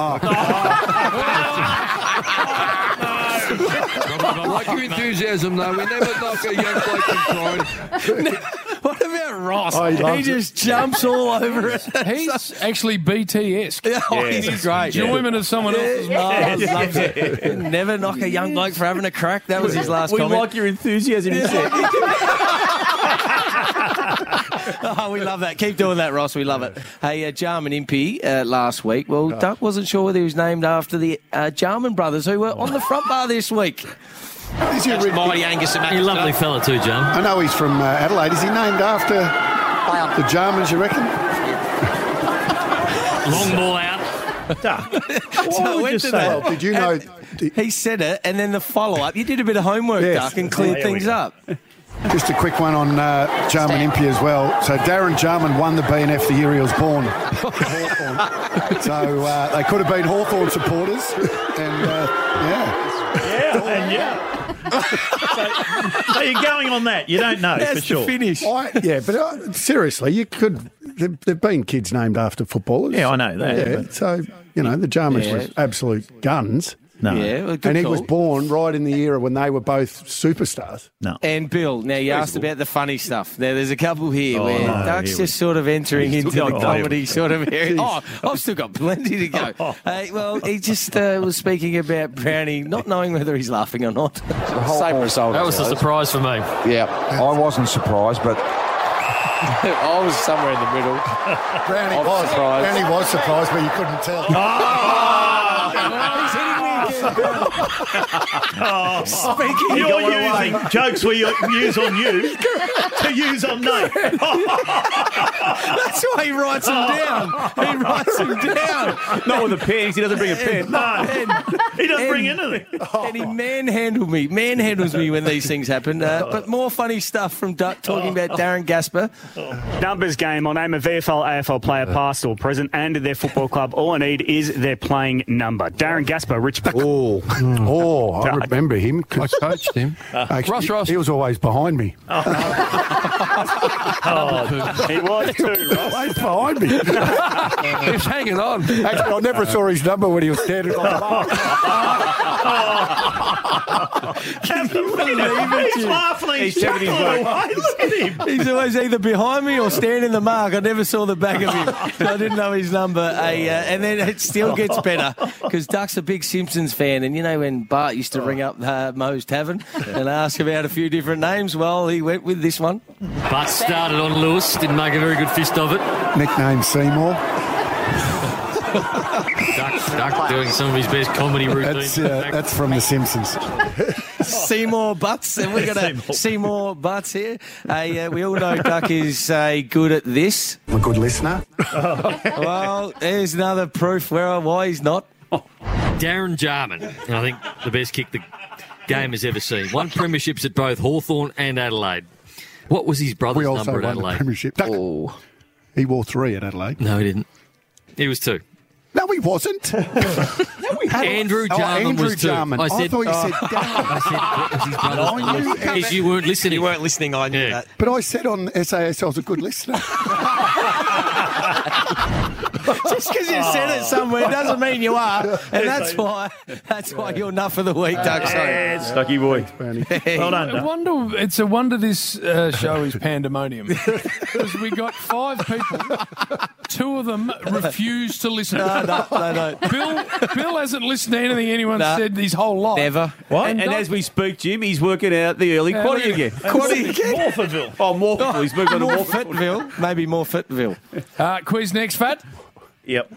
Like your enthusiasm, though. We never knock a young bloke in pride. What about Ross? Oh, he he loves just jumps all over it. He's actually B T-esque. Oh, he's His great. enjoyment of someone else's Oh, money. loves it. Never knock a young bloke for having a crack. That was his last We comment. like your enthusiasm, he said. Oh, we love that. Keep doing that, Ross. We love it. Hey, uh, Jarman Impey uh, last week. Well, Duck wasn't sure whether he was named after the uh, Jarman brothers who were on the front bar this week. Is he really- Mighty Angus and He's a lovely fella too, John. I know he's from uh, Adelaide. Is he named after the Germans, you reckon? Long ball out. Duck. So I would went you to say that. Well, did you know... He said it, and then the follow-up. You did a bit of homework, Yes. Duck, and cleared There we things go. up. Just a quick one on uh, Jarman Impey as well. So Darren Jarman won the B N F the year he was born. Hawthorn. So uh, they could have been Hawthorn supporters. And, uh, yeah. Yeah, and yeah. so, so you're going on that. You don't know That's for sure. the finish. I, yeah, but uh, seriously, you could... There have been kids named after footballers. Yeah, I know that. Yeah, but- so, you know, the Jarmans Yeah. was absolute guns. No. Yeah, well, good And he call. was born right in the era when they were both superstars. No. And Bill, now you asked about the funny stuff. Now there's a couple here Oh, where no, Duck's here we- just sort of entering He's into still the got comedy it. sort of area. Oh, I've still got plenty to go. Uh, well, he just uh, was speaking about Brownie, not knowing whether he's laughing or not. Same result. That was a surprise for me. Yeah, I wasn't surprised, but I was somewhere in the middle. Brownie I'm was, surprised. Brownie was surprised, but you couldn't tell. Oh, he's hitting me again. Oh, Speaking you're going using away. jokes we use on you to use on Nate. That's why he writes them down. He writes them down. Not with a pen, 'cause he doesn't bring a pen. No, And- he doesn't and- bring anything. And he manhandled me, manhandles me when these things happen. Uh, but more funny stuff from Duck talking about Darren Gasper. Numbers game. I'll name a V F L, A F L player, past or present, and their football club. All I need is their playing number. Darren Gasper, Rich. Oh, oh, I remember him. I coached him. Actually, Ross, Ross. He was always behind me. Oh, he was too, Ross. Always behind me. He was hanging on. Actually, I never saw his number when he was standing on the bar. Can you believe it? He's laughing. He's chuckling away. Look at him. He's always either behind me or standing the mark. I never saw the back of him, so I didn't know his number. A, uh, and then it still gets better because Duck's a big Simpsons fan, and you know when Bart used to ring up uh, Moe's Tavern and ask about a few different names, well, he went with this one. But started on Lewis, didn't make a very good fist of it. Nickname Seymour. Duck, Duck doing some of his best comedy routines. That's, uh, that's from The Simpsons. Seymour Butts. Have we got a Seymour Butts here? Uh, we all know Duck is uh, good at this. I'm a good listener. Well, there's another proof where why he's not. Darren Jarman, I think the best kick the game has ever seen. Won premierships at both Hawthorn and Adelaide. What was his brother's We also number at won the Adelaide? premiership. Duck, Oh. He wore three at Adelaide. No, he didn't. He was two. No, he wasn't. Andrew Oh, Jarman Andrew was two. Jarman. I said, thought you oh. said Darren. I said, what was his brother's I knew number? that. If you weren't listening. You weren't listening, I knew Yeah. that. But I said on S A S I was a good listener. Just because you said it somewhere doesn't mean you are, and that's why that's why you're enough for the week, Doug. Yeah, Stucky boy. Well done, I Duck. wonder, it's a wonder this uh, show is pandemonium. Because we got five people, two of them refuse to listen. No, no, no, no. Bill, Bill hasn't listened to anything anyone No. said his whole life. Never. What? And, And and Doug- as we speak, Jim, he's working out the early Yeah, quaddy look- again. Quaddy again? Morpheville. Oh, Morpheville. He's moved on to More Morpheville. Fitville, maybe more Fitville. Uh, quiz next, Fat. Yep.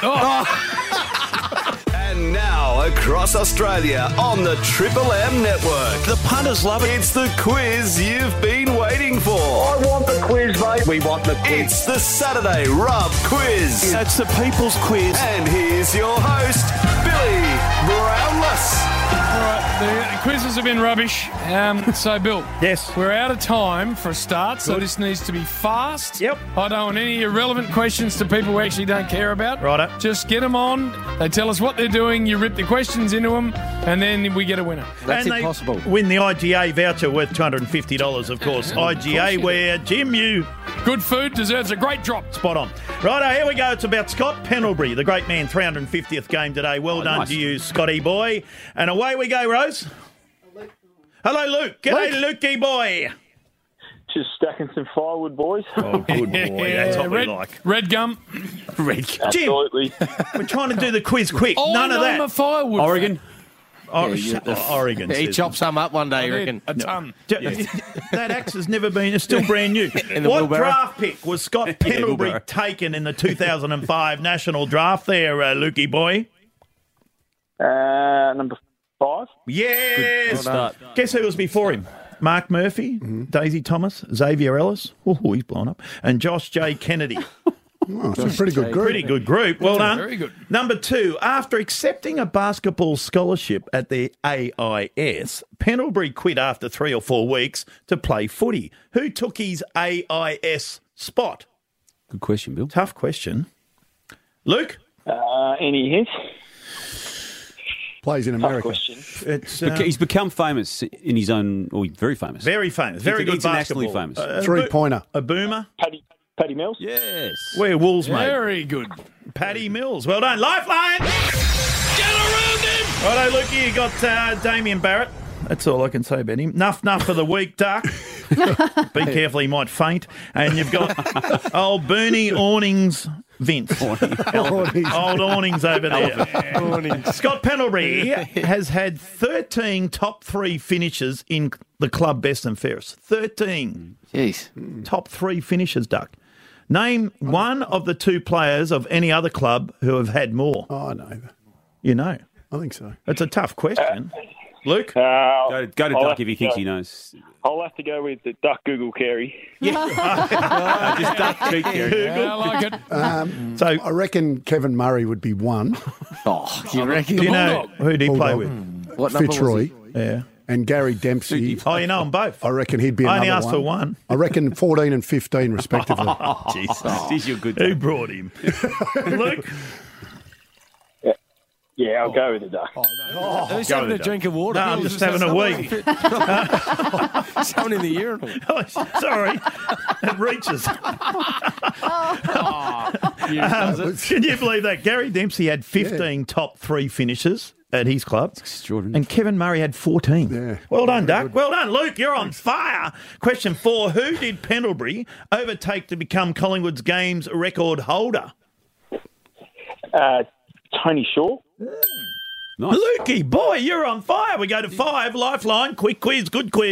And now across Australia on the Triple M network. The punters love it. It's the quiz you've been waiting for. I want the quiz, mate. We want the quiz. It's the Saturday Rub Quiz. It's the people's quiz. And here's your host, Billy Brownless. All right, the quizzes have been rubbish. Um, so, Bill. Yes. We're out of time for a start, so this needs to be fast. Yep. I don't want any irrelevant questions to people we actually don't care about. Righto. Just get them on. They tell us what they're doing. You rip the questions into them, and then we get a winner. That's and impossible. They win the I G A voucher worth two hundred fifty dollars, of course. I G A, where, Jim, you... Good food deserves a great drop. Spot on. Righto, here we go. It's about Scott Pendlebury, the great man, three hundred fiftieth game today. Well Oh, done nice. to you, Scotty boy. And away we go, Rose. Hello, Luke. G'day, Lukey boy. Just stacking some firewood, boys. Oh, good boy. That's what red, we like. Red gum. Red. Jim, Absolutely. we're trying to do the quiz quick. Oh, None of no, I'm a that. firewood. Oregon. Oh, Yeah, shut- you- oh, Oregon. He says- chopped some up one day, you reckon? A ton. J- That axe has never been, it's still brand new. In the What wheelbarrow? draft pick was Scott Pendlebury wheelbarrow. taken in the two thousand five national draft there, uh, Lukey boy? Uh, number five. Yes. Good start. Guess who was before him? Mark Murphy, Daisy Thomas, Xavier Ellis. Oh, he's blown up. And Josh J. Kennedy. Oh, it's a pretty good group. Pretty good group. Well done. Very good. Number two, after accepting a basketball scholarship at the A I S, Pendlebury quit after three or four weeks to play footy. Who took his A I S spot? Good question, Bill. Tough question. Luke? Uh, any hints? Plays in Tough America. question. It's Beca- uh, He's become famous in his own, or very famous. very famous. Very good Internationally basketball. famous. Uh, Three-pointer. A boomer. Paddy, Paddy Mills? Yes. We're Wolves, mate. Very good. Paddy Mills. Well done. Lifeline. Get around him. Righto, Luke, you got uh, Damien Barrett. That's all I can say about him. Nuff, nuff for the week, Duck. Be careful, he might faint. And you've got old Bernie Awnings Vince. Old Awnings over there. Scott Pendlebury has had thirteen top three finishes in the club best and fairest. thirteen. Jeez. Top three finishes, Duck. Name one of the two players of any other club who have had more. Oh, I know. You know. I think so. It's a tough question. Luke? Uh, Go to, go to I'll Duck have if he to thinks go- he knows. I'll have to go with the Duck Google Carey. Uh, just Duck cheat there. Yeah, I like it. Um, So, I reckon Kevin Murray would be one. Oh, you reckon? do you know who did he play Bulldog. with? What number was Fitzroy he? Yeah. and Gary Dempsey. Oh, you know them both. I reckon he'd be I another only asked one. for one. I reckon fourteen and fifteen respectively. Oh, jeez. Jeez, you're good. Who brought him? Luke? Yeah, I'll go with the Duck. Oh, Who's go having with a it, drink of water? No, I'm Bill? just Is having a that wee. Someone in the urinal. Oh, sorry. It reaches. Um, can you believe that? Gary Dempsey had fifteen top three finishes at his club. Extraordinary. And Kevin Murray had fourteen. Yeah. Well done, Duck. Well done, Luke. You're on fire. Question four. Who did Pendlebury overtake to become Collingwood's games record holder? Uh, Tony Shaw. Nice. Lukey, boy, you're on fire. We go to five. Lifeline. Quick quiz. Good quiz.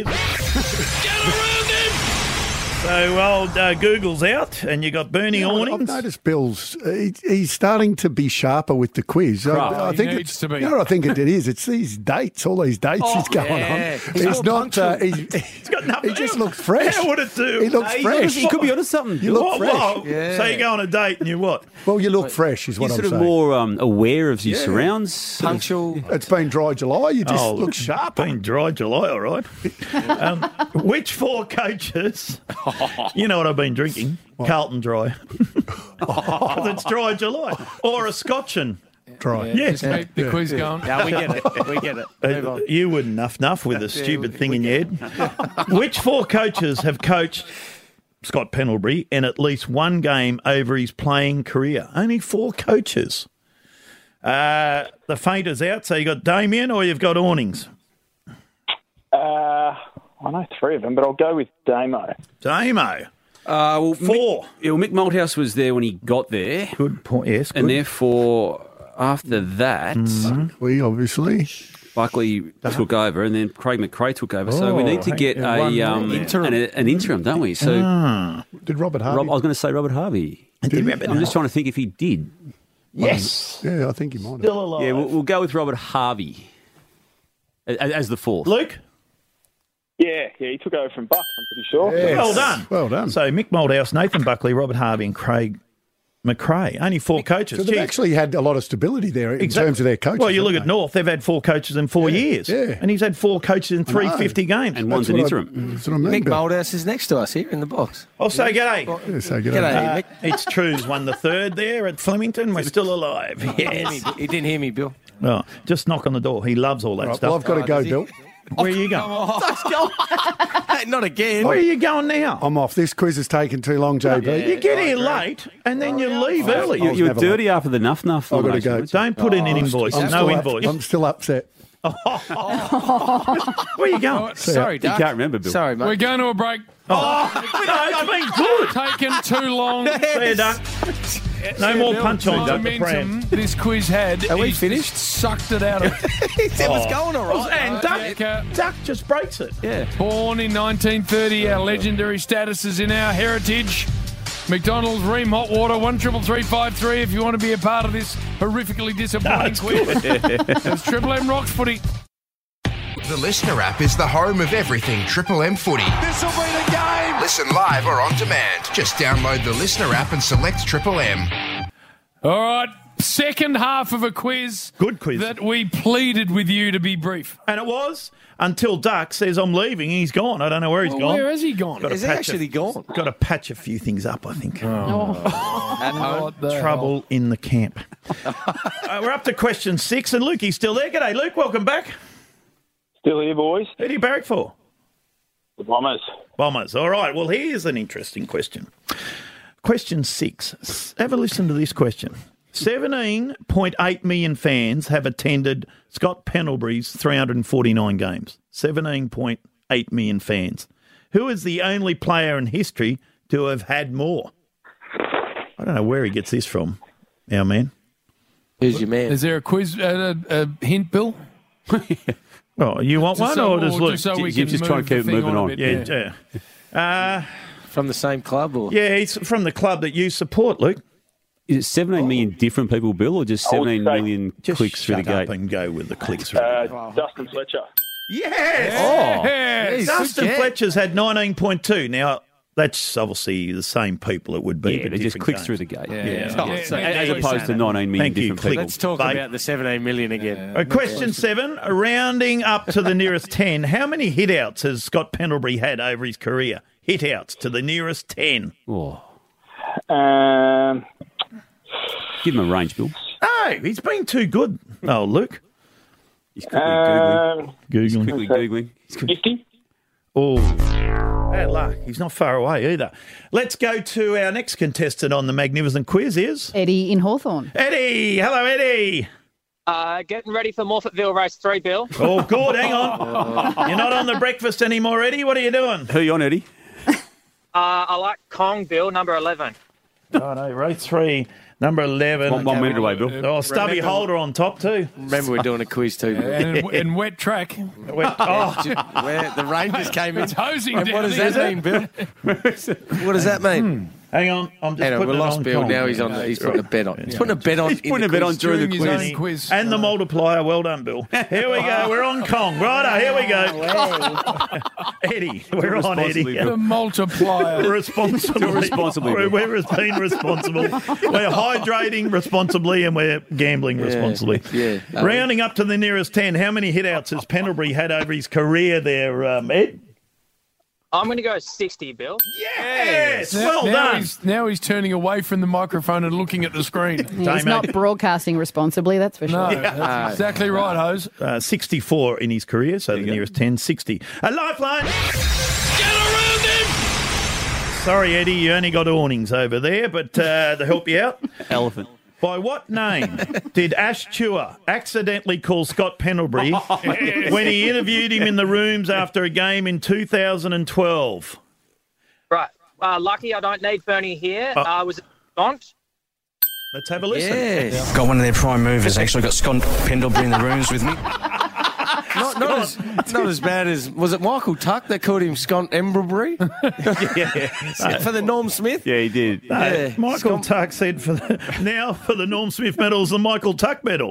So old uh, Google's out, and you got Bernie Yeah, I've Awnings. noticed Bill's he, he's starting to be sharper with the quiz. I, I He think needs it's to be. You know what I think it is. It's these dates, all these dates Oh, he's going yeah. on. He's He's more not. Uh, he's, He's got nothing. he just looks fresh. How would it do? He looks Hey, fresh. He could be onto something. You look What, fresh. what? Yeah. So you go on a date and you what? Well, you look fresh, is what You're I'm sort of saying. more um, aware of your Yeah. surrounds. Punctual. It's been dry July. You just Oh, look sharp. Been dry July, all right. um, which four coaches? You know what I've been drinking? Carlton Dry. Because it's dry July. Or a Scotchin. Dry. Yeah. Just keep the quiz going. No, we get it. We get it. Move Uh, on. you wouldn't nuff nuff with a stupid thing in your head. Which four coaches have coached Scott Pendlebury in at least one game over his playing career? Only four coaches. Uh, the fainter's out, so you got Damien or you've got Awnings? Uh, I know three of them, but I'll go with Damo. Damo. Uh, well, Four. Mick, yeah, well, Mick Malthouse was there when he got there. Good point, yes. And good. therefore, after that, We obviously. Buckley took over, and then Craig McRae took over. So we need to get yeah, a one um, interim. An, an interim, don't we? So Ah. Did Robert Harvey? Rob, I was going to say Robert Harvey. Did he? I'm just trying to think if he did. Yes. Yeah, I think he might have. Still alive. Yeah, we'll, we'll go with Robert Harvey as, as the fourth. Luke? Yeah, yeah, he took over from Bucks, I'm pretty sure. Yes. Well done. Well done. So Mick Malthouse, Nathan Buckley, Robert Harvey and Craig McRae. Only four coaches. So they've Gee. actually had a lot of stability there in Exactly. terms of their coaches. Well, you look haven't at North, they've had four coaches in four Yeah, years. yeah. And he's had four coaches in three know. fifty games. And they? one's an That's what I- interim. That's what I mean. Mick Bill. Malthouse is next to us here in the box. I'll say g'day. Yeah, so good G'day, on Uh, Mick. it's True's won the third there at Flemington. We're still alive. He didn't hear Yes. me, he didn't hear me, Bill. Oh, just knock on the door. He loves all that Right, stuff. well, I've got to Oh, go, does he? Bill. Where are you going? Not again. Where are you going now? I'm off. This quiz has taken too long, J B. you get here late and then you leave early. You, was you're never dirty after the nuff nuff. I've got to go. nomination, Don't put in an invoice. I'm No still up- invoice. I'm still upset. Where are you going? Sorry, You Doug. can't remember, Bill. Sorry, We're mate. going to a break. Oh, no, it's been good. Taken too long. See you, Duck. No more punch on Duck the Momentum Pram. this quiz had. Are we He's finished? Sucked it out of It was going all right. And Duck, Uh, Duck just breaks it. Yeah. Born in nineteen thirty, our legendary status is in our heritage. McDonald's Ream Hot Water, one triple three five three if you want to be a part of this horrifically disappointing it's quiz. It's Triple M Rocks Footy. The Listener app is the home of everything Triple M footy. This'll be the game. Listen live or on demand. Just download the Listener app and select Triple M. All right, second half of a quiz. Good quiz. That we pleaded with you to be brief. And it was until Duck says, I'm leaving. He's gone. I don't know where he's Well, gone. where has he gone? Got to Is he patch actually a, gone? Got to patch a few things up, I think. At home. What the Trouble in the camp. uh, we're up to question six, and Lukey's still there. G'day, Luke. Welcome back. Still here, boys. Who do you barrack for? The Bombers. Bombers. All right. Well, here's an interesting question. Question six. S- Have a listen to this question. seventeen point eight million fans have attended Scott Pendlebury's three hundred forty-nine games. seventeen point eight million fans. Who is the only player in history to have had more? I don't know where he gets this from, our man. Who's your man? Is there a quiz, uh, a, a hint, Bill? Oh, you want Just one so- or does or Luke? just so we You're can just trying move to keep the thing moving a on. bit, Yeah, yeah. Uh, From the same club or? yeah, he's from the club that you support, Luke. Is it seventeen million different people, Bill, or just seventeen say- million Just clicks through the shut up gate? and go with the clicks through. Uh, Dustin Fletcher. Yes! Oh, Yes. Dustin good Fletcher's had nineteen point two. Now, that's obviously the same people it would be. yeah, but but it just different clicks games. through the gate. Yeah. Yeah. Oh, Yeah, so yeah, as yeah, opposed to yeah. nineteen million Thank you, different click. people. Let's talk Babe. about the seventeen million again. Uh, question seven, rounding up to the nearest ten. How many hit-outs has Scott Pendlebury had over his career? Hit-outs to the nearest ten. Oh, Um, give him a range, Bill. No, he's been too good. Oh, Luke. He's quickly googling. um, Googling. Quickly googling. fifty. Oh, bad luck. He's not far away either. Let's go to our next contestant on the magnificent quiz is Eddie in Hawthorn. Eddie. Hello, Eddie. Uh, getting ready for Morphettville Race three, Bill. Oh, good. Hang on. You're not on the breakfast anymore, Eddie. What are you doing? Who are you on, Eddie? Uh, I like Kong, Bill, number eleven. Oh, no, race three, number eleven. One, one minute away, Bill. Oh, Stubby Remember- Holder on top too. Remember, we're doing a quiz too. And in, in wet track. Wet- oh, Where the Rangers came in. It's hosing And down what does there. that mean, Bill? What does that mean? hang on. I'm just Hang on, putting we it lost on Bill. Kong. Now he's on. The, he's putting a bet on. He's putting a bet on. He's in putting the a bet on quiz. during the During his quiz. own quiz. And the multiplier. Well done, Bill. Here we go. We're on Kong. Righto, here we go. Eddie. We're on Eddie. responsibly, Bill. The multiplier. Responsibly. Do it responsibly, We're, Bill. we're being responsible. We're hydrating responsibly and we're gambling responsibly. yeah. Rounding up to the nearest ten, how many hit-outs has Pendlebury had over his career there, um, Ed? I'm going to go sixty, Bill. Yes! Now, Well now done. He's, now he's turning away from the microphone and looking at the screen. He's not broadcasting responsibly, that's for sure. No, that's exactly right, Hose. Uh, sixty-four in his career, so the nearest ten, sixty. A lifeline! Get around him! Sorry, Eddie, you only got awnings over there, but uh, to help you out. Elephant. By what name did Ash Chua accidentally call Scott Pendlebury when he interviewed him in the rooms after a game in two thousand twelve? Right. Uh, lucky I don't need Bernie here. Oh. Uh, was it Gont? Let's have a listen. Yes. Got one of their prime movers, actually. Got Scott Pendlebury in the rooms with me. Not, not, as, not as bad as... Was it Michael Tuck that called him Scott Emblebury? Yeah. For the Norm Smith? Yeah, he did. No, Yeah. Michael Tuck said for the, now for the Norm Smith medals, the Michael Tuck medal.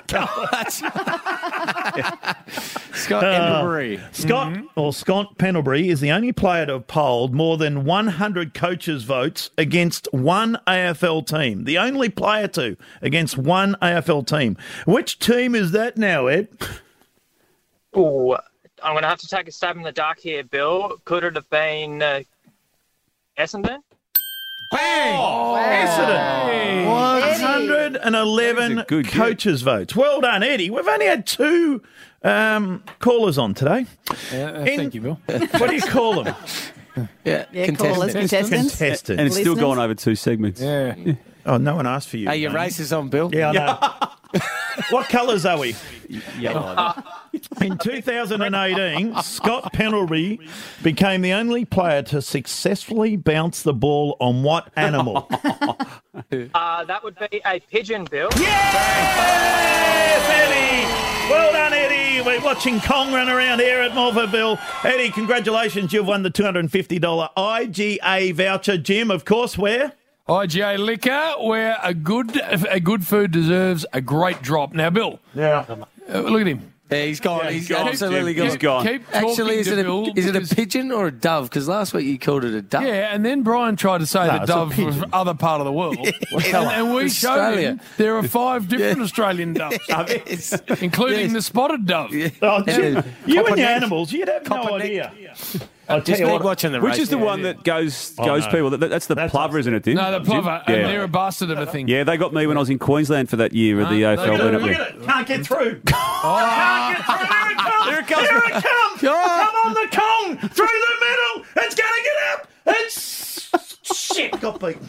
Scott Uh, Emblebury. Scott or Scott Pendlebury is the only player to have polled more than one hundred coaches' votes against one A F L team. The only player to against one A F L team. Which team is that now, Ed? Oh, I'm going to have to take a stab in the dark here, Bill. Could it have been uh, Essendon? Bang! Oh, Essendon. one hundred eleven That is a good coaches' votes. Well done, Eddie. We've only had two um, callers on today. Uh, uh, In- thank you, Bill. What do you call them? Yeah, Yeah, contestant. callers, contestants. Contestants. And it's still Listeners? going over two segments. Yeah. Oh, no one asked for you. Hey, your Tony. race is on, Bill. Yeah, I know. What colours are we? Yellow. In two thousand eighteen, Scott Pendlebury became the only player to successfully bounce the ball on what animal? Uh, that would be a pigeon, Bill. Yes, Eddie! Well done, Eddie. We're watching Kong run around here at Morphettville. Eddie, congratulations. You've won the two hundred fifty dollars I G A voucher. Jim, of course, where? I G A Liquor, where a good a good food deserves a great drop. Now, Bill, Yeah. uh, look at him. Yeah, he's gone. he's gone, absolutely Jim. gone. He's gone. Keep talking Actually, is to it, a, Bill is it a because- pigeon or a dove? Because last week you called it a dove. Yeah, and then Brian tried to say No, that it's a dove was pigeon. other part of the world. and, and we showed Australia. him there are five different Australian doves, Yes. including Yes. the spotted dove. Oh, Jim, Yeah. you and Copper your neck. animals, you'd have no Copper neck. idea. I'll tell Just you keep what. watching the race. Which is the yeah. one that goes Oh, goes no. people? That, that's the That's plover, isn't it, Tim? No, the plover, Jim? and Yeah. they're a bastard of a thing. Yeah, they got me when I was in Queensland for that year at the Ah, A F L. they got Went up Look there. at it. Can't get through. Oh, Can't get through. Here it comes. Here it comes. Come on, the Kong. Through the middle. It's going to get up. It's... Shit, got beaten.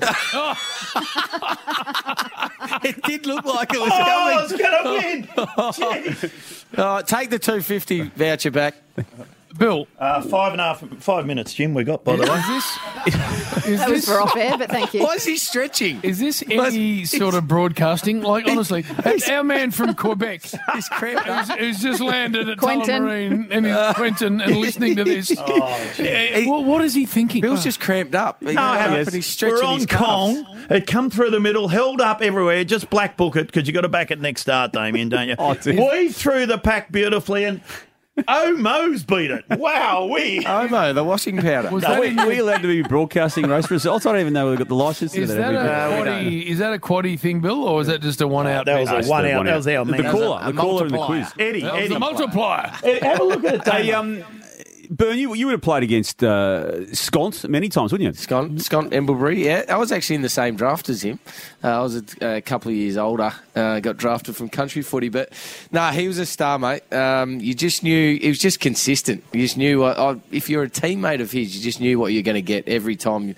It did look like it was Oh, it's coming. going to win. Jeez. Oh, take the two fifty voucher back. Bill, Uh, five and a half, five minutes, Jim, we got, by the way. is this is That was this for off air, but thank you. Why is he stretching? is this any sort of broadcasting? Like, honestly, that's our man from Quebec He's cramped up. who's, who's just landed at Quentin. Tullamarine and he's Quentin and listening to this. Eh, what, what is he thinking? Bill's just cramped up. He No, got up yes. and he's stretching We're on his calves. Kong. It come through the middle, held up everywhere. Just black book it because you got to back it next start, Damien, don't you? Oh, dear. Weave through the pack beautifully and oh, Mo's beat it. Wow, we. Omo, the washing powder. Was Are that we, in are we allowed to be broadcasting race results? I don't even know we've got the licence. Is to that, do a that. we don't quaddie, is that a quaddie thing, Bill, or is that just a one-out? That was bet? a one out. one That was our The man. caller, a the caller in the multiplier. quiz. Eddie, That was Eddie. the multiplier. Eddie, have a look at it, Hey, Damien. um, Bern, you, you would have played against uh, Scont many times, wouldn't you? Scott, Scott Emblebury, yeah. I was actually in the same draft as him. Uh, I was a, a couple of years older. Uh, got drafted from country footy. But, no, he was a star, mate. Um, you just knew, he was just consistent. You just knew, uh, uh, if you're a teammate of his, you just knew what you're going to get every time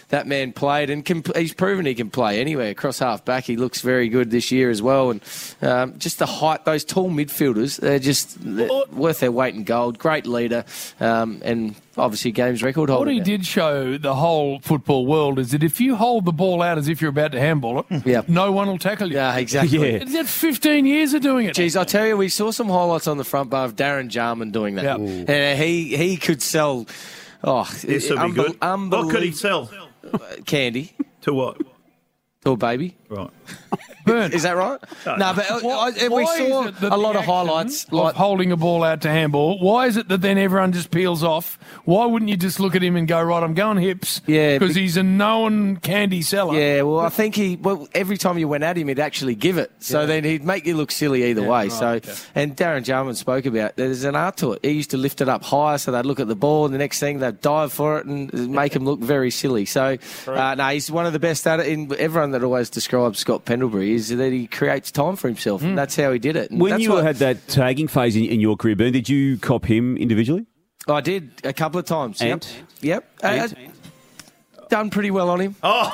that man played, and can, he's proven he can play anywhere across half back. He looks very good this year as well, and um, just the height, those tall midfielders, they're just they're worth their weight in gold. Great leader, um, and obviously games record holder. What he now. did show the whole football world is that if you hold the ball out as if you're about to handball it, Yep. no one will tackle you. Yeah, exactly. He's had fifteen years of doing it. Jeez, I tell you, we saw some highlights on the front bar of Darren Jarman doing that. Yep. And he, he could sell... Oh, This would be good. What could he sell? Candy. To what? To a baby. Right. Is that right? No, but uh, Why- I- we why saw is it that a lot the of highlights. action of holding a ball out to handball. Why is it that then everyone just peels off? Why wouldn't you just look at him and go, right, I'm going hips? Yeah, because be- he's a known candy seller. Yeah, well, I think he. Well, every time you went at him, he'd actually give it. So Yeah. then he'd make you look silly either Yeah, way. right, so, okay. and Darren Jarman spoke about there's an art to it. He used to lift it up higher, so they'd look at the ball, and the next thing they'd dive for it and make him look very silly. So, uh, no, he's one of the best at it. In everyone that always describes Scott Pendlebury is that he creates time for himself. And that's how he did it. And When that's you what- had that tagging phase in, in your career, Ben, did you cop him individually? I did a couple of times. And? Yep. Yep. And? Uh, done pretty well on him. Oh.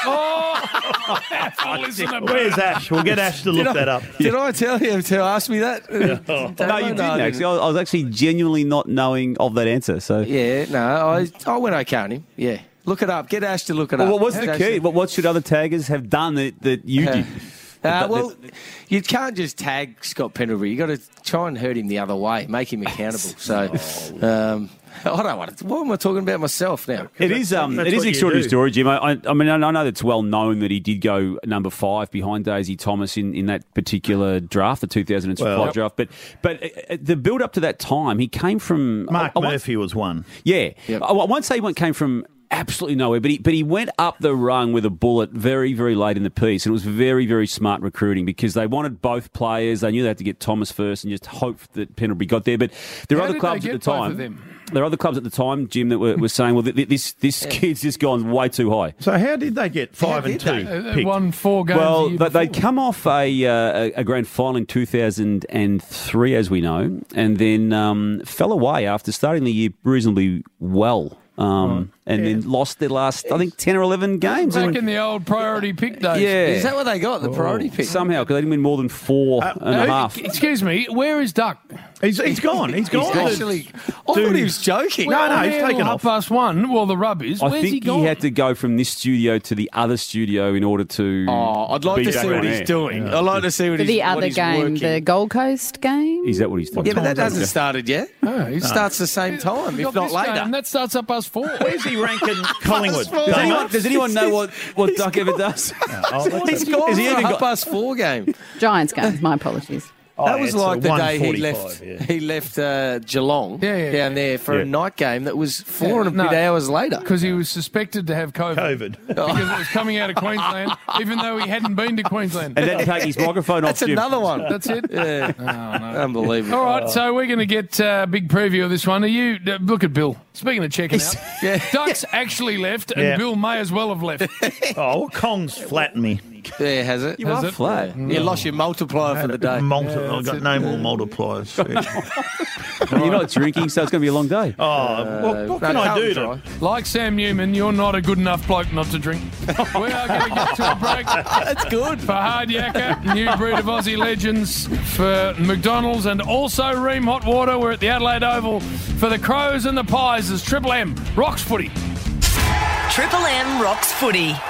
oh. Where's Ash? We'll get Ash to look Did I- that up. Did I tell you to ask me that? No, you didn't actually. I I was actually genuinely not knowing of that answer. So Yeah, no, I I went okay on him. Yeah. Look it up. Get Ash to look it Well, up. what was the Get Ash key? to- What, what should other taggers have done that, that you Uh, did? Uh, That- well, you can't just tag Scott Pendlebury. You got to try and hurt him the other way, make him accountable. So, um, I don't want to. What am I talking about myself now? It is um, it is an extraordinary story, Jim. I, I, I mean, I know that it's well known that he did go number five behind Daisy Thomas in, in that particular draft, the two thousand five Well- draft. But but uh, the build up to that time, he came from Mark I, I won't- Murphy was one. Yeah, I, I won't say he went, came from absolutely nowhere, but he but he went up the rung with a bullet very very late in the piece, and it was very very smart recruiting because they wanted both players. They knew they had to get Thomas first and just hope that Pendlebury got there. But there were How other did clubs they at the get both time. of them? There are other clubs at the time, Jim, that were, were saying, well, th- th- this this kid's just gone way too high. So how did they get five and two? They picked? won four games. Well, a year they, they'd before. come off a, uh, a a grand final in two thousand three, as we know, and then um, fell away after starting the year reasonably well. Um, and then lost their last, I think, ten or eleven games. Back And- in the old priority pick days. Yeah. Is that what they got? The priority pick? Somehow, because they didn't win more than four and a Uh, half. Excuse me, where is Duck? He's, he's gone. He's gone. Actually, I thought he was joking. No, no, he's Handle taken half off. past one. Well, the rub is. I Where's think he gone? had to go from this studio to the other studio in order to. Oh, I'd like be to back see what on he's air. doing. I'd like to see what For he's the what other he's game, working. the Gold Coast game. Is that what he's doing? Yeah, but that hasn't started yet. No, he's It starts the same time, We've if got not this later. game, that starts up us four. Where's he ranking Collingwood? four. Does Damo? anyone, does anyone know what, what Duck ever does? He's gone Is he for a even half got- past four game. Giants game. My apologies. That Oh, was it's a like the day he one left. forty-five, yeah. He left uh, Geelong Yeah, yeah, down there for Yeah. a night game that was four Yeah, and a bit no. hours later. Because he was suspected to have COVID. COVID. Because it was coming out of Queensland, even though he hadn't been to Queensland. And then take his microphone off, That's Jim. another one. That's it? Yeah. Oh, no. Unbelievable. All right, so we're going to get a uh, big preview of this one. Are you uh, look at Bill? Speaking of checking out, Yeah. Duck's actually left, and Yeah. Bill may as well have left. Oh, well, Kong's flattened me. Yeah, has it? You Has are it? flat. You lost your multiplier for the day. Multi- Yeah, I've that's got it. no more multipliers. You're not drinking, so it's going to be a long day. Oh, well, what no, can I Carlton do? dry. To, Like Sam Newman, you're not a good enough bloke not to drink. We are going to get to a break. That's good. For Hard Yakka, new breed of Aussie legends. For McDonald's and also Ream Hot Water. We're at the Adelaide Oval for the Crows and the Pies as Triple M rocks footy. Triple M rocks footy.